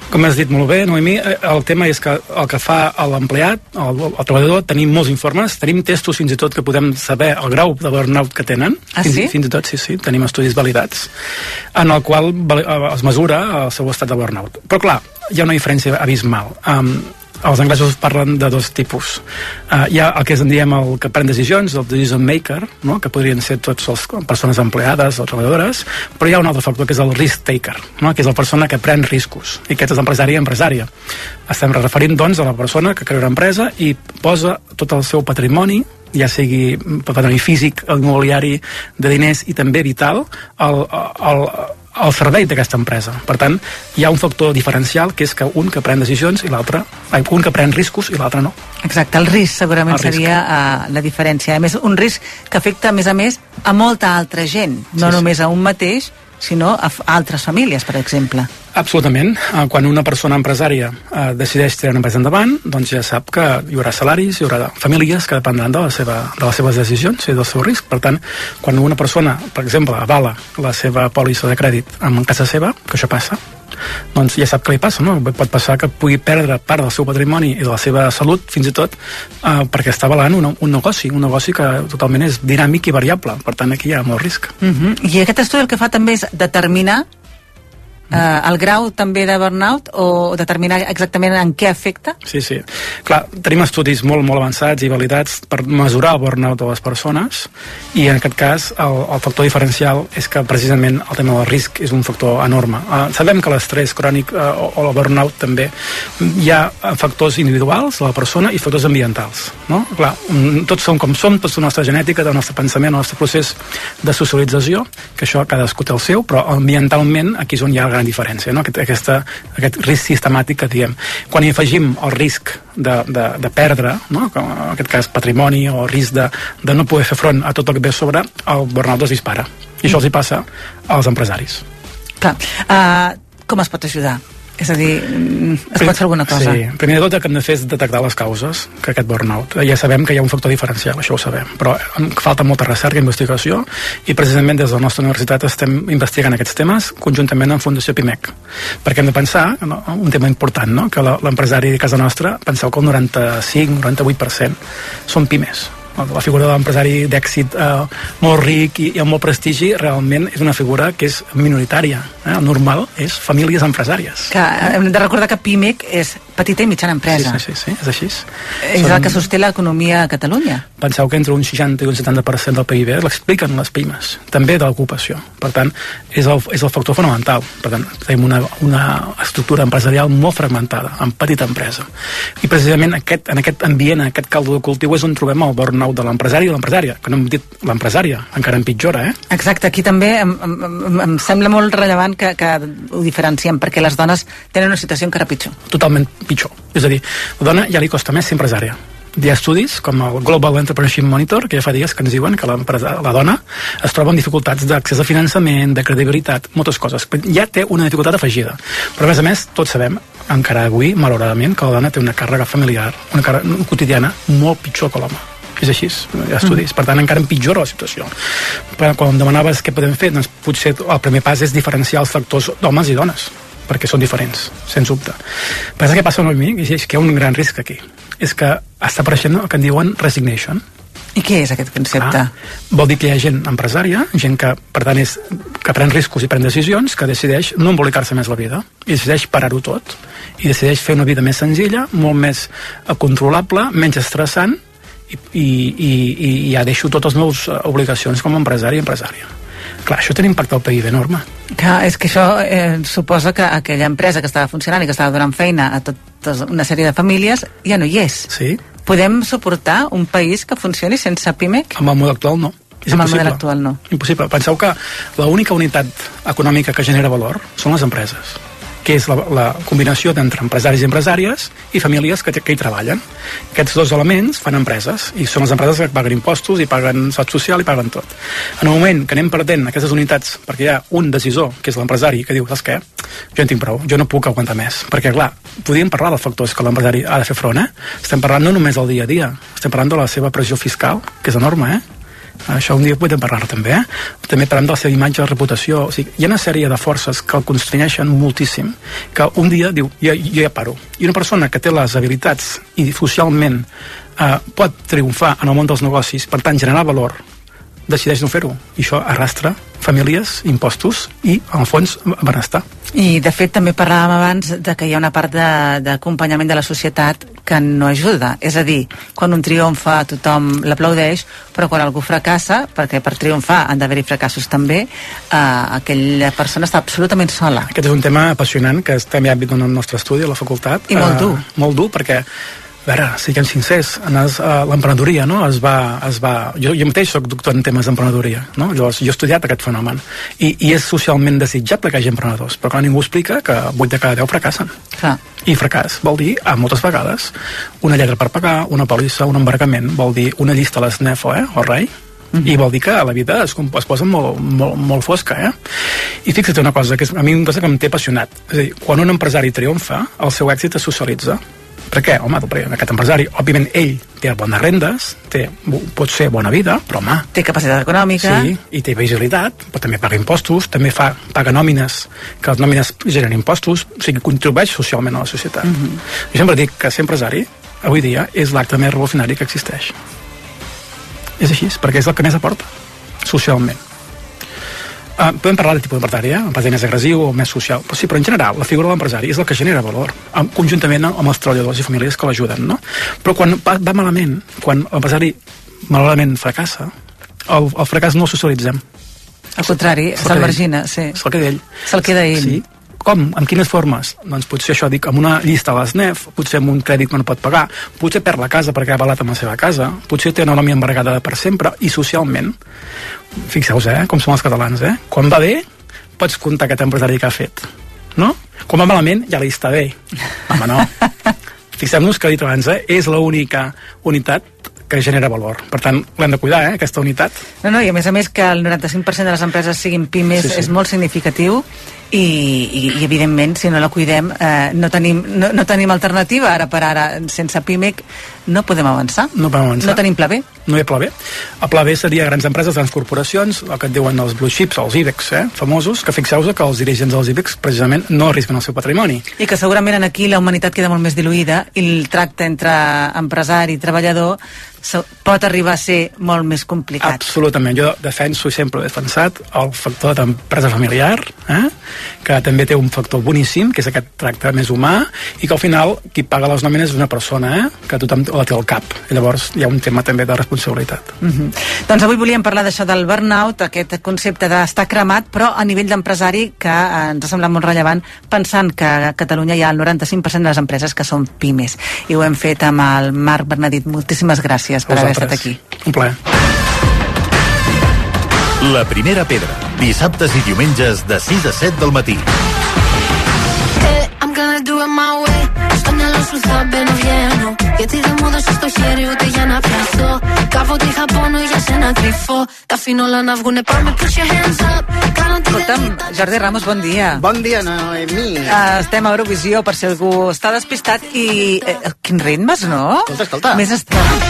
Com has dit molt bé, Noemí, el tema és que el que fa l'empleat, el, el treballador, tenim molts informes, tenim testos fins i tot que podem saber el grau de burnout que tenen. Ah, fins, sí? Fins i tot, sí, sí, tenim estudis validats, en el qual es mesura el seu estat de burnout. Però clar, hi ha una diferència abismal. Um, els anglesos parlen de dos tipus. Uh, hi ha el que en diem el que pren decisions, el decision maker, no? Que podrien ser tots les persones empleades o treballadores, però hi ha un altre factor que és el risk taker, no? Que és la persona que pren riscos, i aquest és empresari i empresària. Estem referint, doncs, a la persona que crea una empresa i posa tot el seu patrimoni, ja sigui patrimoni físic, immobiliari, de diners i també vital, al, al, al servei d'aquesta empresa. Per tant, hi ha un factor diferencial, que és que un que pren decisions i l'altre, un que pren riscos i l'altre no. Exacte, el risc segurament el risc. seria uh, la diferència. A més, un risc que afecta, a més a més, a molta altra gent, no sí, només sí. a un mateix, sinó a altres famílies, per exemple. Absolutament. Quan una persona empresària eh, decideix tirar una empresa endavant, doncs ja sap que hi haurà salaris, hi haurà famílies que dependran de, la seva, de les seves decisions i del seu risc. Per tant, quan una persona, per exemple, avala la seva pòlissa de crèdit en casa seva, que això passa, doncs ja sap què li passa, no? Pot passar que pugui perdre part del seu patrimoni i de la seva salut, fins i tot, eh, perquè està avalant un, un negoci, un negoci que totalment és dinàmic i variable. Per tant, aquí hi ha molt risc. Uh -huh. I aquest estudi el que fa també és determinar Uh, el grau també de burnout o determinar exactament en què afecta? Sí, sí. Clar, tenim estudis molt, molt avançats i validats per mesurar el burnout de les persones i en aquest cas el, el factor diferencial és que precisament el tema del risc és un factor enorme. Uh, sabem que l'estrès crònic uh, o, o el burnout també hi ha factors individuals de la persona i factors ambientals, no? Clar, tots som com som, tots la nostra genètica, el nostre pensament, el nostre procés de socialització, que això cadascú té el seu, però ambientalment aquí és on hi ha gran diferència, no? Aquest, aquesta, aquest risc sistemàtic que diem. Quan hi afegim el risc de, de, de perdre, no? Com en aquest cas patrimoni o risc de, de no poder fer front a tot el que ve a sobre, el burnout es dispara. I això els hi passa als empresaris. Clar, uh, com es pot ajudar? És a dir, es pot fer alguna cosa? Sí, primer de tot el que hem de fer és detectar les causes que aquest burnout. Ja sabem que hi ha un factor diferencial, això ho sabem, però falta molta recerca i investigació i precisament des de la nostra universitat estem investigant aquests temes conjuntament amb Fundació Pimec, perquè hem de pensar, no, un tema important, no? Que l'empresari de casa nostra, penseu que el noranta-cinc noranta-vuit per cent són pimes. La figura de l'empresari d'èxit eh, molt ric i, i amb molt prestigi realment és una figura que és minoritària. Eh? El normal és famílies empresàries. Que hem de recordar que Pimec és petita i mitjana empresa. Sí, sí, sí, sí, és així. És Són... el que sosté l'economia a Catalunya. Penseu que entre un seixanta i un setanta per cent del P I B l'expliquen les pimes, també de l'ocupació. Per tant, és el, és el factor fonamental. Per tant, tenim una, una estructura empresarial molt fragmentada, en petita empresa. I precisament aquest, en aquest ambient, en aquest caldo de cultiu és on trobem el burnout de l'empresari i l'empresària, que no hem dit l'empresària, encara empitjora, eh? Exacte, aquí també em, em, em sembla molt rellevant que, que ho diferenciem, perquè les dones tenen una situació encara pitjor. Totalment pitjor. És a dir, la dona ja li costa més ser empresària. Hi ha estudis, com el Global Entrepreneurship Monitor, que ja fa dies que ens diuen que la dona es troba amb dificultats d'accés a finançament, de credibilitat, moltes coses. Ja té una dificultat afegida. Però, a més a més, tots sabem, encara avui, malauradament, que la dona té una càrrega familiar, una càrrega quotidiana molt pitjor que l'home. És així, hi ha estudis. Per tant, encara empitjora la situació. Però quan em demanaves què podem fer, doncs potser el primer pas és diferenciar els factors d'homes i dones, perquè són diferents, sens dubte. Però què passa amb mi? És que hi ha un gran risc aquí. És que està apareixent el que en diuen resignation. I què és aquest concepte? Ah, vol dir que hi ha gent empresària, gent que, per tant, és, que pren riscos i pren decisions, que decideix no embolicar-se més la vida, i decideix parar-ho tot, i decideix fer una vida més senzilla, molt més controlable, menys estressant, i, i, i, i ja deixo totes les meves obligacions com a empresari i empresària. Clar, això té un impacte al P I B enorme. Clar, és que això eh, suposa que aquella empresa que estava funcionant i que estava donant feina a tota una sèrie de famílies ja no hi és. Sí. Podem suportar un país que funcioni sense Pimec? Amb el model actual no. És amb impossible. el model actual no. Impossible. Penseu que l'única unitat econòmica que genera valor són les empreses, que és la, la combinació d'entre empresaris i empresàries i famílies que, que hi treballen. Aquests dos elements fan empreses, i són les empreses que paguen impostos i paguen sot social i paguen tot. En el moment que anem perdent aquestes unitats perquè hi ha un decisor, que és l'empresari, que diu, saps què? Jo en tinc prou, jo no puc aguantar més. Perquè, clar, podríem parlar dels factors que l'empresari ha de fer front, eh? Estem parlant no només del dia a dia, estem parlant de la seva pressió fiscal, que és enorme, eh? Això un dia podem parlar també, eh? També parlem de la seva imatge, la reputació. O sigui, hi ha una sèrie de forces que el constranyeixen moltíssim, que un dia diu, jo, jo ja paro. I una persona que té les habilitats i socialment eh, pot triomfar en el món dels negocis, per tant generar valor, decideix no fer-ho. I això arrastra famílies, impostos i, en el fons, benestar. I, de fet, també parlàvem abans de que hi ha una part d'acompanyament de, de la societat que no ajuda. És a dir, quan un triomfa tothom l'aplaudeix, però quan algú fracassa, perquè per triomfar han d'haver-hi fracassos també, eh, aquella persona està absolutament sola. Aquest és un tema apassionant que és també àmbit del nostre estudi a la facultat. I molt dur. Eh, molt dur, perquè a veure, siguem sincers, en es, uh, l'emprenedoria, no? Es va, es va... Jo, jo mateix soc doctor en temes d'emprenedoria, no? Llavors, jo he estudiat aquest fenomen. I, i és socialment desitjable que hi hagi emprenedors, però clar, ningú explica que vuit de cada deu fracassen. Clar. I fracàs vol dir, a moltes vegades, una lletra per pagar, una pòlissa, un embarcament, vol dir una llista a l'Snefo, eh? O rei. Mm-hmm. I vol dir que la vida es, es posa molt, molt, molt fosca, eh? I fixa't una cosa, que és, a mi una cosa que em té apassionat. És a dir, quan un empresari triomfa, el seu èxit es socialitza. Per què? Home, aquest empresari, òbviament, ell té bones rendes, té, pot ser bona vida, però home... Té capacitat econòmica. Sí, i té visibilitat, però també paga impostos, també fa, paga nòmines, que les nòmines generen impostos, o sigui, contribueix socialment a la societat. Mm-hmm. Jo sempre dic que ser empresari, avui dia, és l'acte més revolucionari que existeix. És així, perquè és el que més aporta, socialment. Uh, podem parlar de tipus d'empresari, eh? Empresari més agressiu o més social, però sí, però en general la figura de l'empresari és el que genera valor, um, conjuntament amb els treballadors i famílies que l'ajuden, no? Però quan va, va malament, quan l'empresari malament fracassa, el, el fracàs no el socialitzem. Al contrari, se'l margina, sí. Se'l queda ell. Se'l queda ell. Sí. Com? En quines formes? Doncs potser això, dic, amb una llista a l'Snef, potser amb un crèdit que no pot pagar, potser perd la casa perquè ha avalat amb la seva casa, potser té una nòmina embargada per sempre, i socialment, fixeu-vos, eh, com som els catalans, eh? Quan va bé, pots comptar aquest empresari que ha fet, no? Quan va malament, ja li està bé. Home, no. Fixem-nos que, dit abans, eh, és l'única unitat que genera valor. Per tant, l'hem de cuidar, eh, aquesta unitat. No, no, i a més a més que el noranta-cinc per cent de les empreses siguin pimes, sí, sí. És molt significatiu. I, i, i evidentment si no la cuidem eh, no, tenim, no, no tenim alternativa ara per ara, sense PIMEC no podem avançar, no, avançar. No tenim pla B, no hi ha pla B. El pla B seria grans empreses, grans corporacions, el que et diuen els blue chips, els IBEX, eh, famosos, que fixeu-vos que els dirigents dels IBEX precisament no arrisquen el seu patrimoni. I que segurament aquí la humanitat queda molt més diluïda i el tracte entre empresari i treballador pot arribar a ser molt més complicat. Absolutament, jo defenso i sempre he defensat el factor d'empresa familiar, eh? Que també té un factor boníssim, que és aquest tracte més humà, i que al final qui paga les nòmines és una persona, eh? Que tothom la té al cap. I llavors hi ha un tema també de responsabilitat. Mm-hmm. Doncs avui volíem parlar d'això del burnout, aquest concepte d'estar cremat, però a nivell d'empresari, que ens ha semblat molt rellevant, pensant que a Catalunya hi ha el noranta-cinc per cent de les empreses que són pimes. I ho hem fet amb el Marc Bernadit. Moltíssimes gràcies per haver estat aquí. Un plaer. La primera pedra, dissabtes i diumenges de sis a set del matí. I'm gonna do it my way. Στο μυαλό σου θα μπαίνω βγαίνω. Γιατί δεν μου δώσεις το χέρι ούτε για να πιάσω. Κάποτε είχα πόνο για σένα κρυφό. Τα αφήνω όλα να βγουνε, πάμε, put your hands up. Escolta'm, Jordi Ramos, bon dia. Bon dia, Noemí. Uh, estem a Eurovisió, per si algú està despistat, i eh, quins ritmes, no? Escolta, escolta. Més estrany.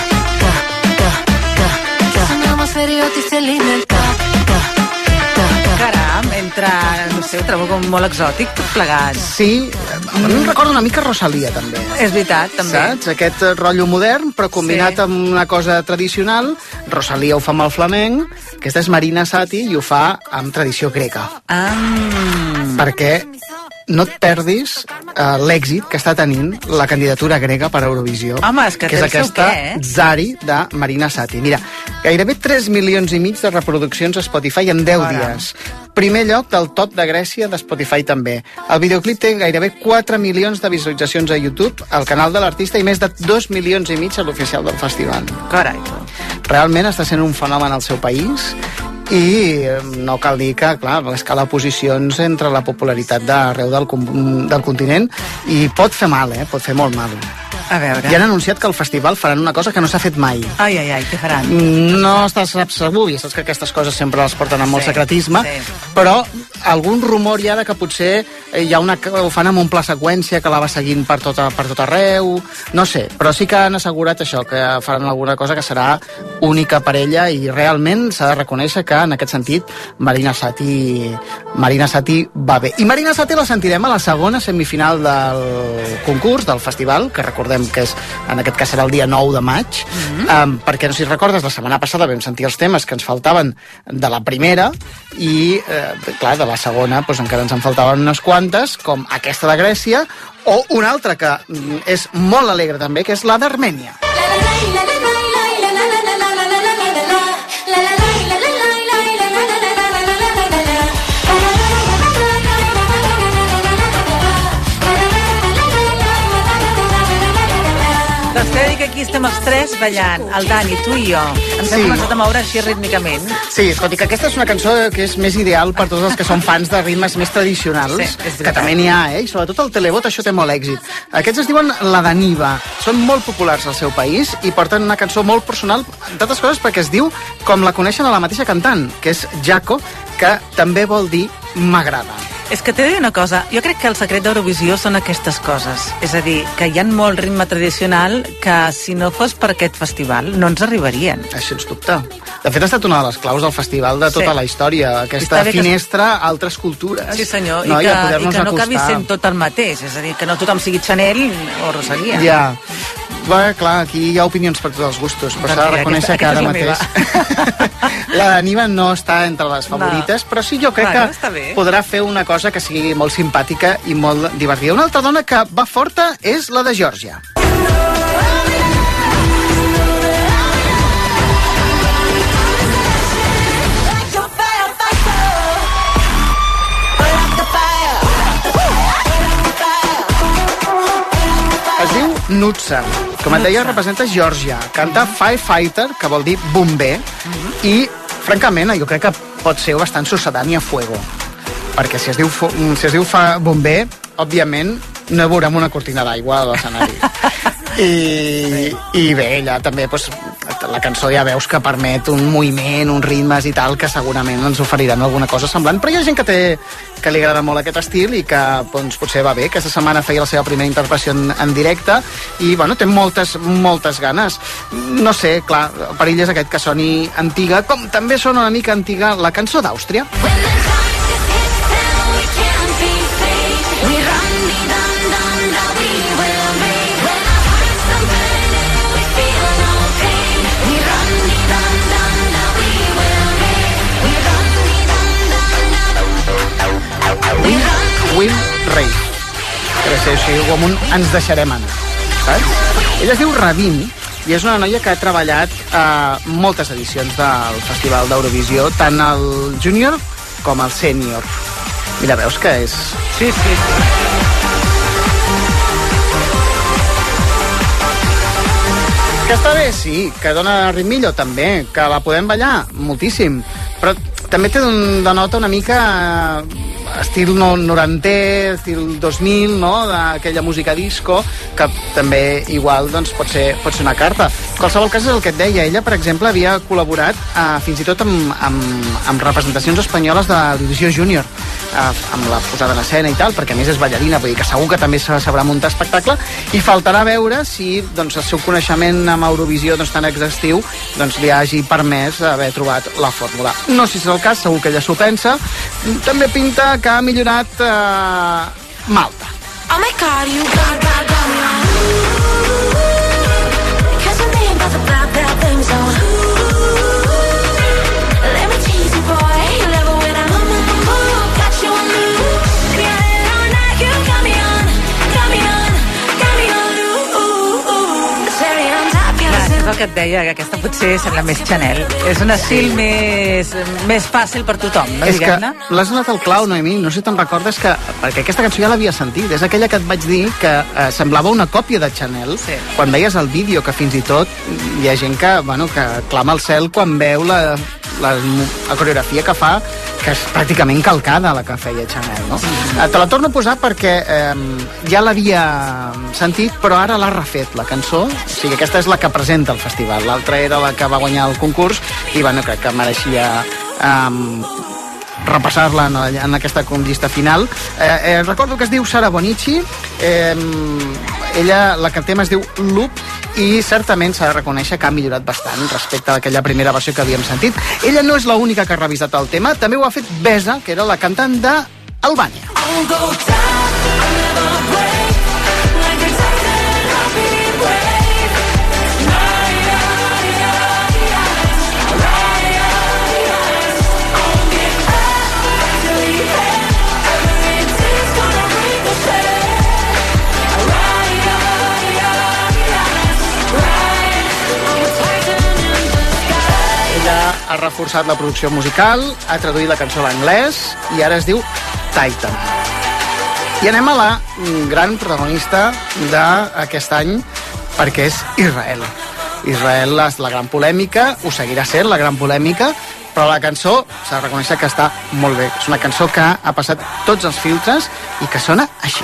Caram, entre, no sé, ho trobo com molt exòtic, tot plegat. Sí, a mi em recorda una mica Rosalia, també. És veritat, també. Saps? Aquest rotllo modern, però combinat sí. amb una cosa tradicional. Rosalia ho fa amb el flamenc, aquesta és Marina Sati i ho fa amb tradició grega. Ah. Perquè no et perdis uh, l'èxit que està tenint la candidatura grega per a Eurovisió. Home, és que, que és aquesta què, eh? Zari de Marina Sati. Mira, gairebé tres milions i mig de reproduccions a Spotify en deu Caram. dies. Primer lloc del top de Grècia de Spotify també. El videoclip té gairebé quatre milions de visualitzacions a YouTube, al canal de l'artista, i més de dos milions i mig a l'oficial del festival. Carai. Realment està sent un fenomen al seu país i no cal dir que, clar, escala posicions entre la popularitat d'arreu del, del continent i pot fer mal, eh? Pot fer molt mal. A veure. I han anunciat que al festival faran una cosa que no s'ha fet mai. Ai, ai, ai, què faran? No estàs segur, ja saps que aquestes coses sempre les porten amb molt Sí, secretisme, sí. però algun rumor hi ha de que potser hi ha una, ho fan amb un pla seqüència que la va seguint per tot, per tot arreu, no sé, però sí que han assegurat això, que faran alguna cosa que serà única per ella i realment s'ha de reconèixer que en aquest sentit Marina Sati, Marina Sati va bé. I Marina Sati la sentirem a la segona semifinal del concurs, del festival, que recordem que és, en aquest cas serà el dia nou de maig, mm-hmm. um, perquè no sé si recordes, la setmana passada vam sentir els temes que ens faltaven de la primera i, eh, clar, de la segona doncs encara ens en faltaven unes quantes, com aquesta de Grècia, o una altra que és molt alegre també, que és la d'Armènia. Doncs t'he de dir que aquí estem els tres ballant, el Dani, tu i jo. Ens Sí. hem començat a moure així rítmicament. Sí, tot i que aquesta és una cançó que és més ideal per tots els que són fans de ritmes més tradicionals, Sí, és veritat. que també n'hi ha, eh? I sobretot el telebot això té molt èxit. Aquests es diuen La Daniva, són molt populars al seu país i porten una cançó molt personal, entre altres coses perquè es diu com la coneixen a la mateixa cantant, que és Jaco, que també vol dir m'agrada. És que t'he de dir una cosa, jo crec que el secret d'Eurovisió són aquestes coses. És a dir, que hi ha molt ritme tradicional que si no fos per aquest festival no ens arribarien. Això ens dubta. De fet, ha estat una de les claus del festival de tota Sí. la història, aquesta Està bé que- finestra a altres cultures. Sí senyor, no? i, que, a i poder-nos que no acabi acostar. sent tot el mateix. És a dir, que no tothom sigui Chanel o Rosalia. Ja. Bé, clar, aquí hi ha opinions per tots els gustos, però Doncs s'ha de mira, reconèixer aquesta- que ara aquesta mateix la d'Aniva no està entre les favorites, però sí jo crec Bueno, està que bé. podrà fer una cosa que sigui molt simpàtica i molt divertida. Una altra dona que va forta és la de Geòrgia. Es diu Nutsa. Com et deia, representa Geòrgia. Canta Firefighter, que vol dir bomber, i, francament, jo crec que pot ser bastant sucedani a Fuego. Perquè si es diu, fo- si es diu fa bomber, òbviament, no veurem una cortina d'aigua a l'escenari. I, I bé, ella també, doncs, la cançó ja veus que permet un moviment, uns ritmes i tal, que segurament ens oferiran alguna cosa semblant, però hi ha gent que té que li agrada molt aquest estil i que doncs, potser va bé. Aquesta setmana feia la seva primera interpretació en, en directe i bueno, té moltes, moltes ganes. No sé, clar, el perill és aquest que soni antiga, com també sona una mica antiga la cançó d'Àustria. Will Rave, que ser així com un ens deixarem anar, saps? Ella es diu Rabin i és una noia que ha treballat a moltes edicions del Festival d'Eurovisió, tant al júnior com al sènior. Mira, veus que és... Sí, sí, sí. Que està bé, sí, que dona ritmillo també, que la podem ballar moltíssim, però també té un, denota una mica eh, estil no, norantè, estil dos mil, no?, d'aquella música disco, que també igual doncs, pot, ser, pot ser una carta. En qualsevol cas és el que et deia, ella, per exemple, havia col·laborat eh, fins i tot amb, amb, amb representacions espanyoles de l'Eurovisió Júnior, eh, amb la posada en escena i tal, perquè a més és ballarina, vull dir que segur que també sabrà muntar espectacle, i faltarà veure si doncs, el seu coneixement amb Eurovisió doncs, tan exhaustiu doncs, li hagi permès haver trobat la fórmula. No sé si és el cas, segur que ella s'ho pensa. També pinta que ha millorat eh, Malta. Oh my God, you got, got, got me on. Cause I'm thinking about the bad, bad things on. Let me tease you, boy. You love it when I move, move, move, move. Got you on the loop. Baby, I had it all night. You got me on, got me on, got me on. Ooh, ooh, ooh. The cherry on top, yeah. Clar, és el que et deia que aquesta potser sembla més Chanel. És un estil més, més fàcil per tothom, no, és que diguem-ne? l'has donat el clau, Noemí, no sé si te'n recordes que... Perquè aquesta cançó ja l'havia sentit, és aquella que et vaig dir que eh, semblava una còpia de Chanel, sí. Quan veies el vídeo, que fins i tot hi ha gent que, bueno, que clama al cel quan veu la, la, la coreografia que fa, que és pràcticament calcada la que feia Chanel, no? Mm. Te la torno a posar perquè eh, ja l'havia sentit, però ara l'ha refet, la cançó. O sigui, aquesta és la que presenta el festival. L'altra era la que va guanyar el concurs i, bueno, crec que mereixia um, repassar-la en, en aquesta llista final. Eh, eh, recordo que es diu Sara Bonici, eh, ella, la que el tema es diu Loop, i certament s'ha de reconèixer que ha millorat bastant respecte a aquella primera versió que havíem sentit. Ella no és l'única que ha revisat el tema, també ho ha fet Besa, que era la cantant d'Albània. Ha reforçat la producció musical, ha traduït la cançó a l'anglès i ara es diu Titan. I anem a la gran protagonista d'aquest any, perquè és Israel. Israel és la gran polèmica, ho seguirà sent la gran polèmica, però la cançó s'ha de reconèixer que està molt bé. És una cançó que ha passat tots els filtres i que sona així.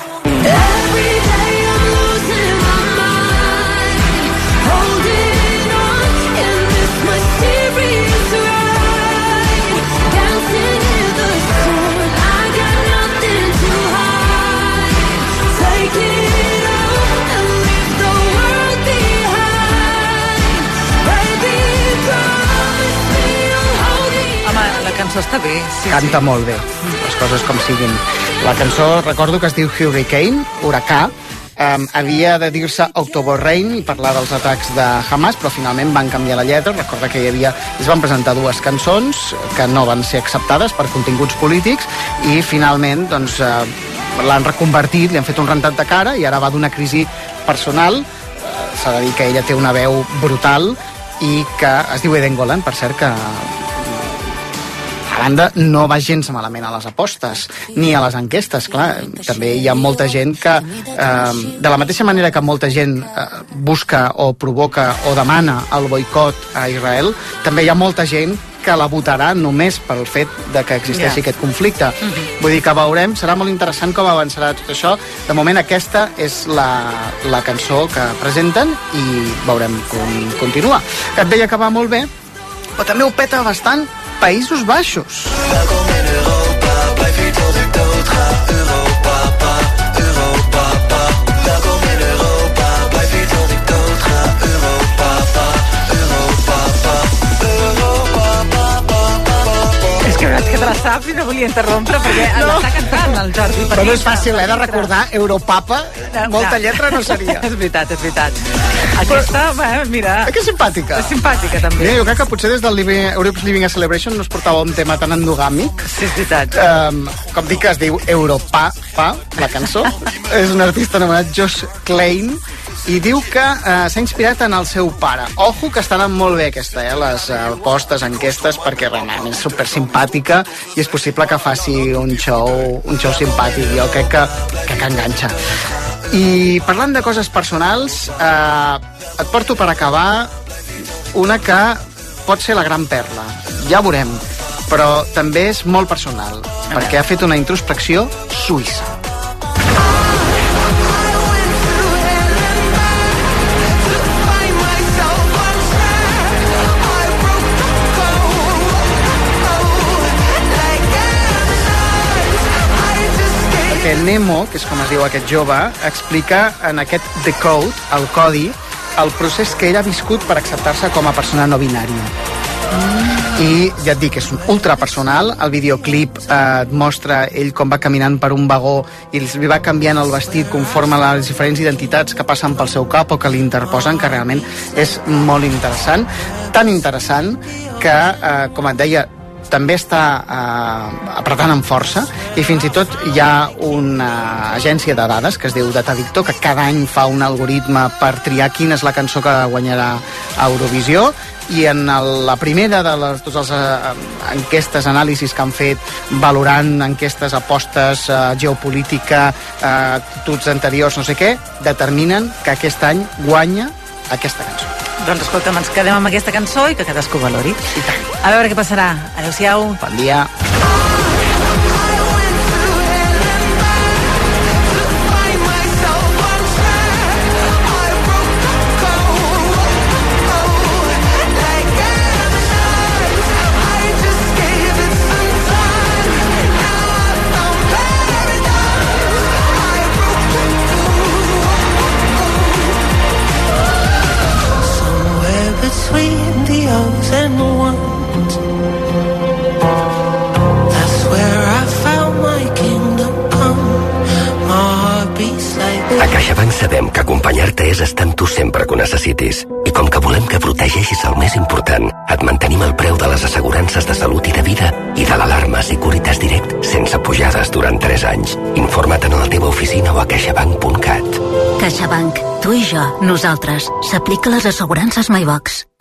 Cançó està bé. Sí, Canta sí. molt bé, les coses com siguin. La cançó, recordo que es diu Hurricane, huracà, um, havia de dir-se October Rain i parlar dels atacs de Hamas, però finalment van canviar la lletra. Recorda que hi havia, es van presentar dues cançons que no van ser acceptades per continguts polítics i finalment doncs, uh, l'han reconvertit, li han fet un rentat de cara i ara va d'una crisi personal. Uh, s'ha de dir que ella té una veu brutal i que es diu Eden Golan, per cert, que a banda, no va gens malament a les apostes, ni a les enquestes, clar. També hi ha molta gent que, eh, de la mateixa manera que molta gent eh, busca o provoca o demana el boicot a Israel, també hi ha molta gent que la votarà només pel fet de que existeixi yeah. aquest conflicte. Uh-huh. Vull dir que veurem, serà molt interessant com avançarà tot això. De moment aquesta és la, la cançó que presenten i veurem com continua. Et deia que va molt bé, però també ho peta bastant Països Baixos. És que veig que te la saps i no volia interrompre perquè no. L'està cantant el Jordi. Però no és fàcil, eh, de recordar Europapa. Molta lletra no seria. És veritat, és veritat. Aquesta, eh, mira... Que simpàtica. És simpàtica, també. Mira, jo crec que potser des del Living, Europe's Living a Celebration no es portava un tema tan endogàmic. Sí, és veritat. Um, com dic que es diu Europa, pa, la cançó. És un artista anomenat Josh Klein i diu que uh, s'ha inspirat en el seu pare. Ojo, que estan molt bé aquesta, eh, les uh, postes, enquestes, perquè realment és supersimpàtica i és possible que faci un show, un show simpàtic. Jo crec que, que, que enganxa. I parlant de coses personals, eh, et porto per acabar una que pot ser la gran perla. Ja veurem, però també és molt personal, perquè ha fet una introspecció suïssa. Nemo, que és com es diu aquest jove, explica en aquest The Code, el codi, el procés que ell ha viscut per acceptar-se com a persona no binària. Mm. I ja et dic, és un ultrapersonal. El videoclip eh, et mostra ell com va caminant per un vagó i li va canviant el vestit conforme a les diferents identitats que passen pel seu cap o que li interposen, que realment és molt interessant. Tan interessant que, eh, com et deia, també està eh, apretant amb força i fins i tot hi ha una agència de dades que es diu Datadicto que cada any fa un algoritme per triar quina és la cançó que guanyarà a Eurovisió, i en el, la primera de les, totes les uh, enquestes, anàlisis que han fet valorant enquestes, apostes, uh, geopolítica, uh, actituds anteriors, no sé què, determinen que aquest any guanya aquesta cançó. Doncs escolta'm, ens quedem amb aquesta cançó i que cadascú valori. I tant. A veure què passarà. Adéu-siau. Bon dia. Between the O's and the ones, that's where I found my kingdom come. My heart beats like... A CaixaBank sabem que acompanyar-te és estar amb tu sempre que ho necessitis. I com que volem que protegeixis el més important, et mantenim el preu de les assegurances de salut i de vida i de l'alarma Securitas Direct sense pujades durant tres anys. Informa't a la teva oficina o a caixabank punt cat. CaixaBank. Tu i jo. Nosaltres. S'aplica les assegurances MyBox.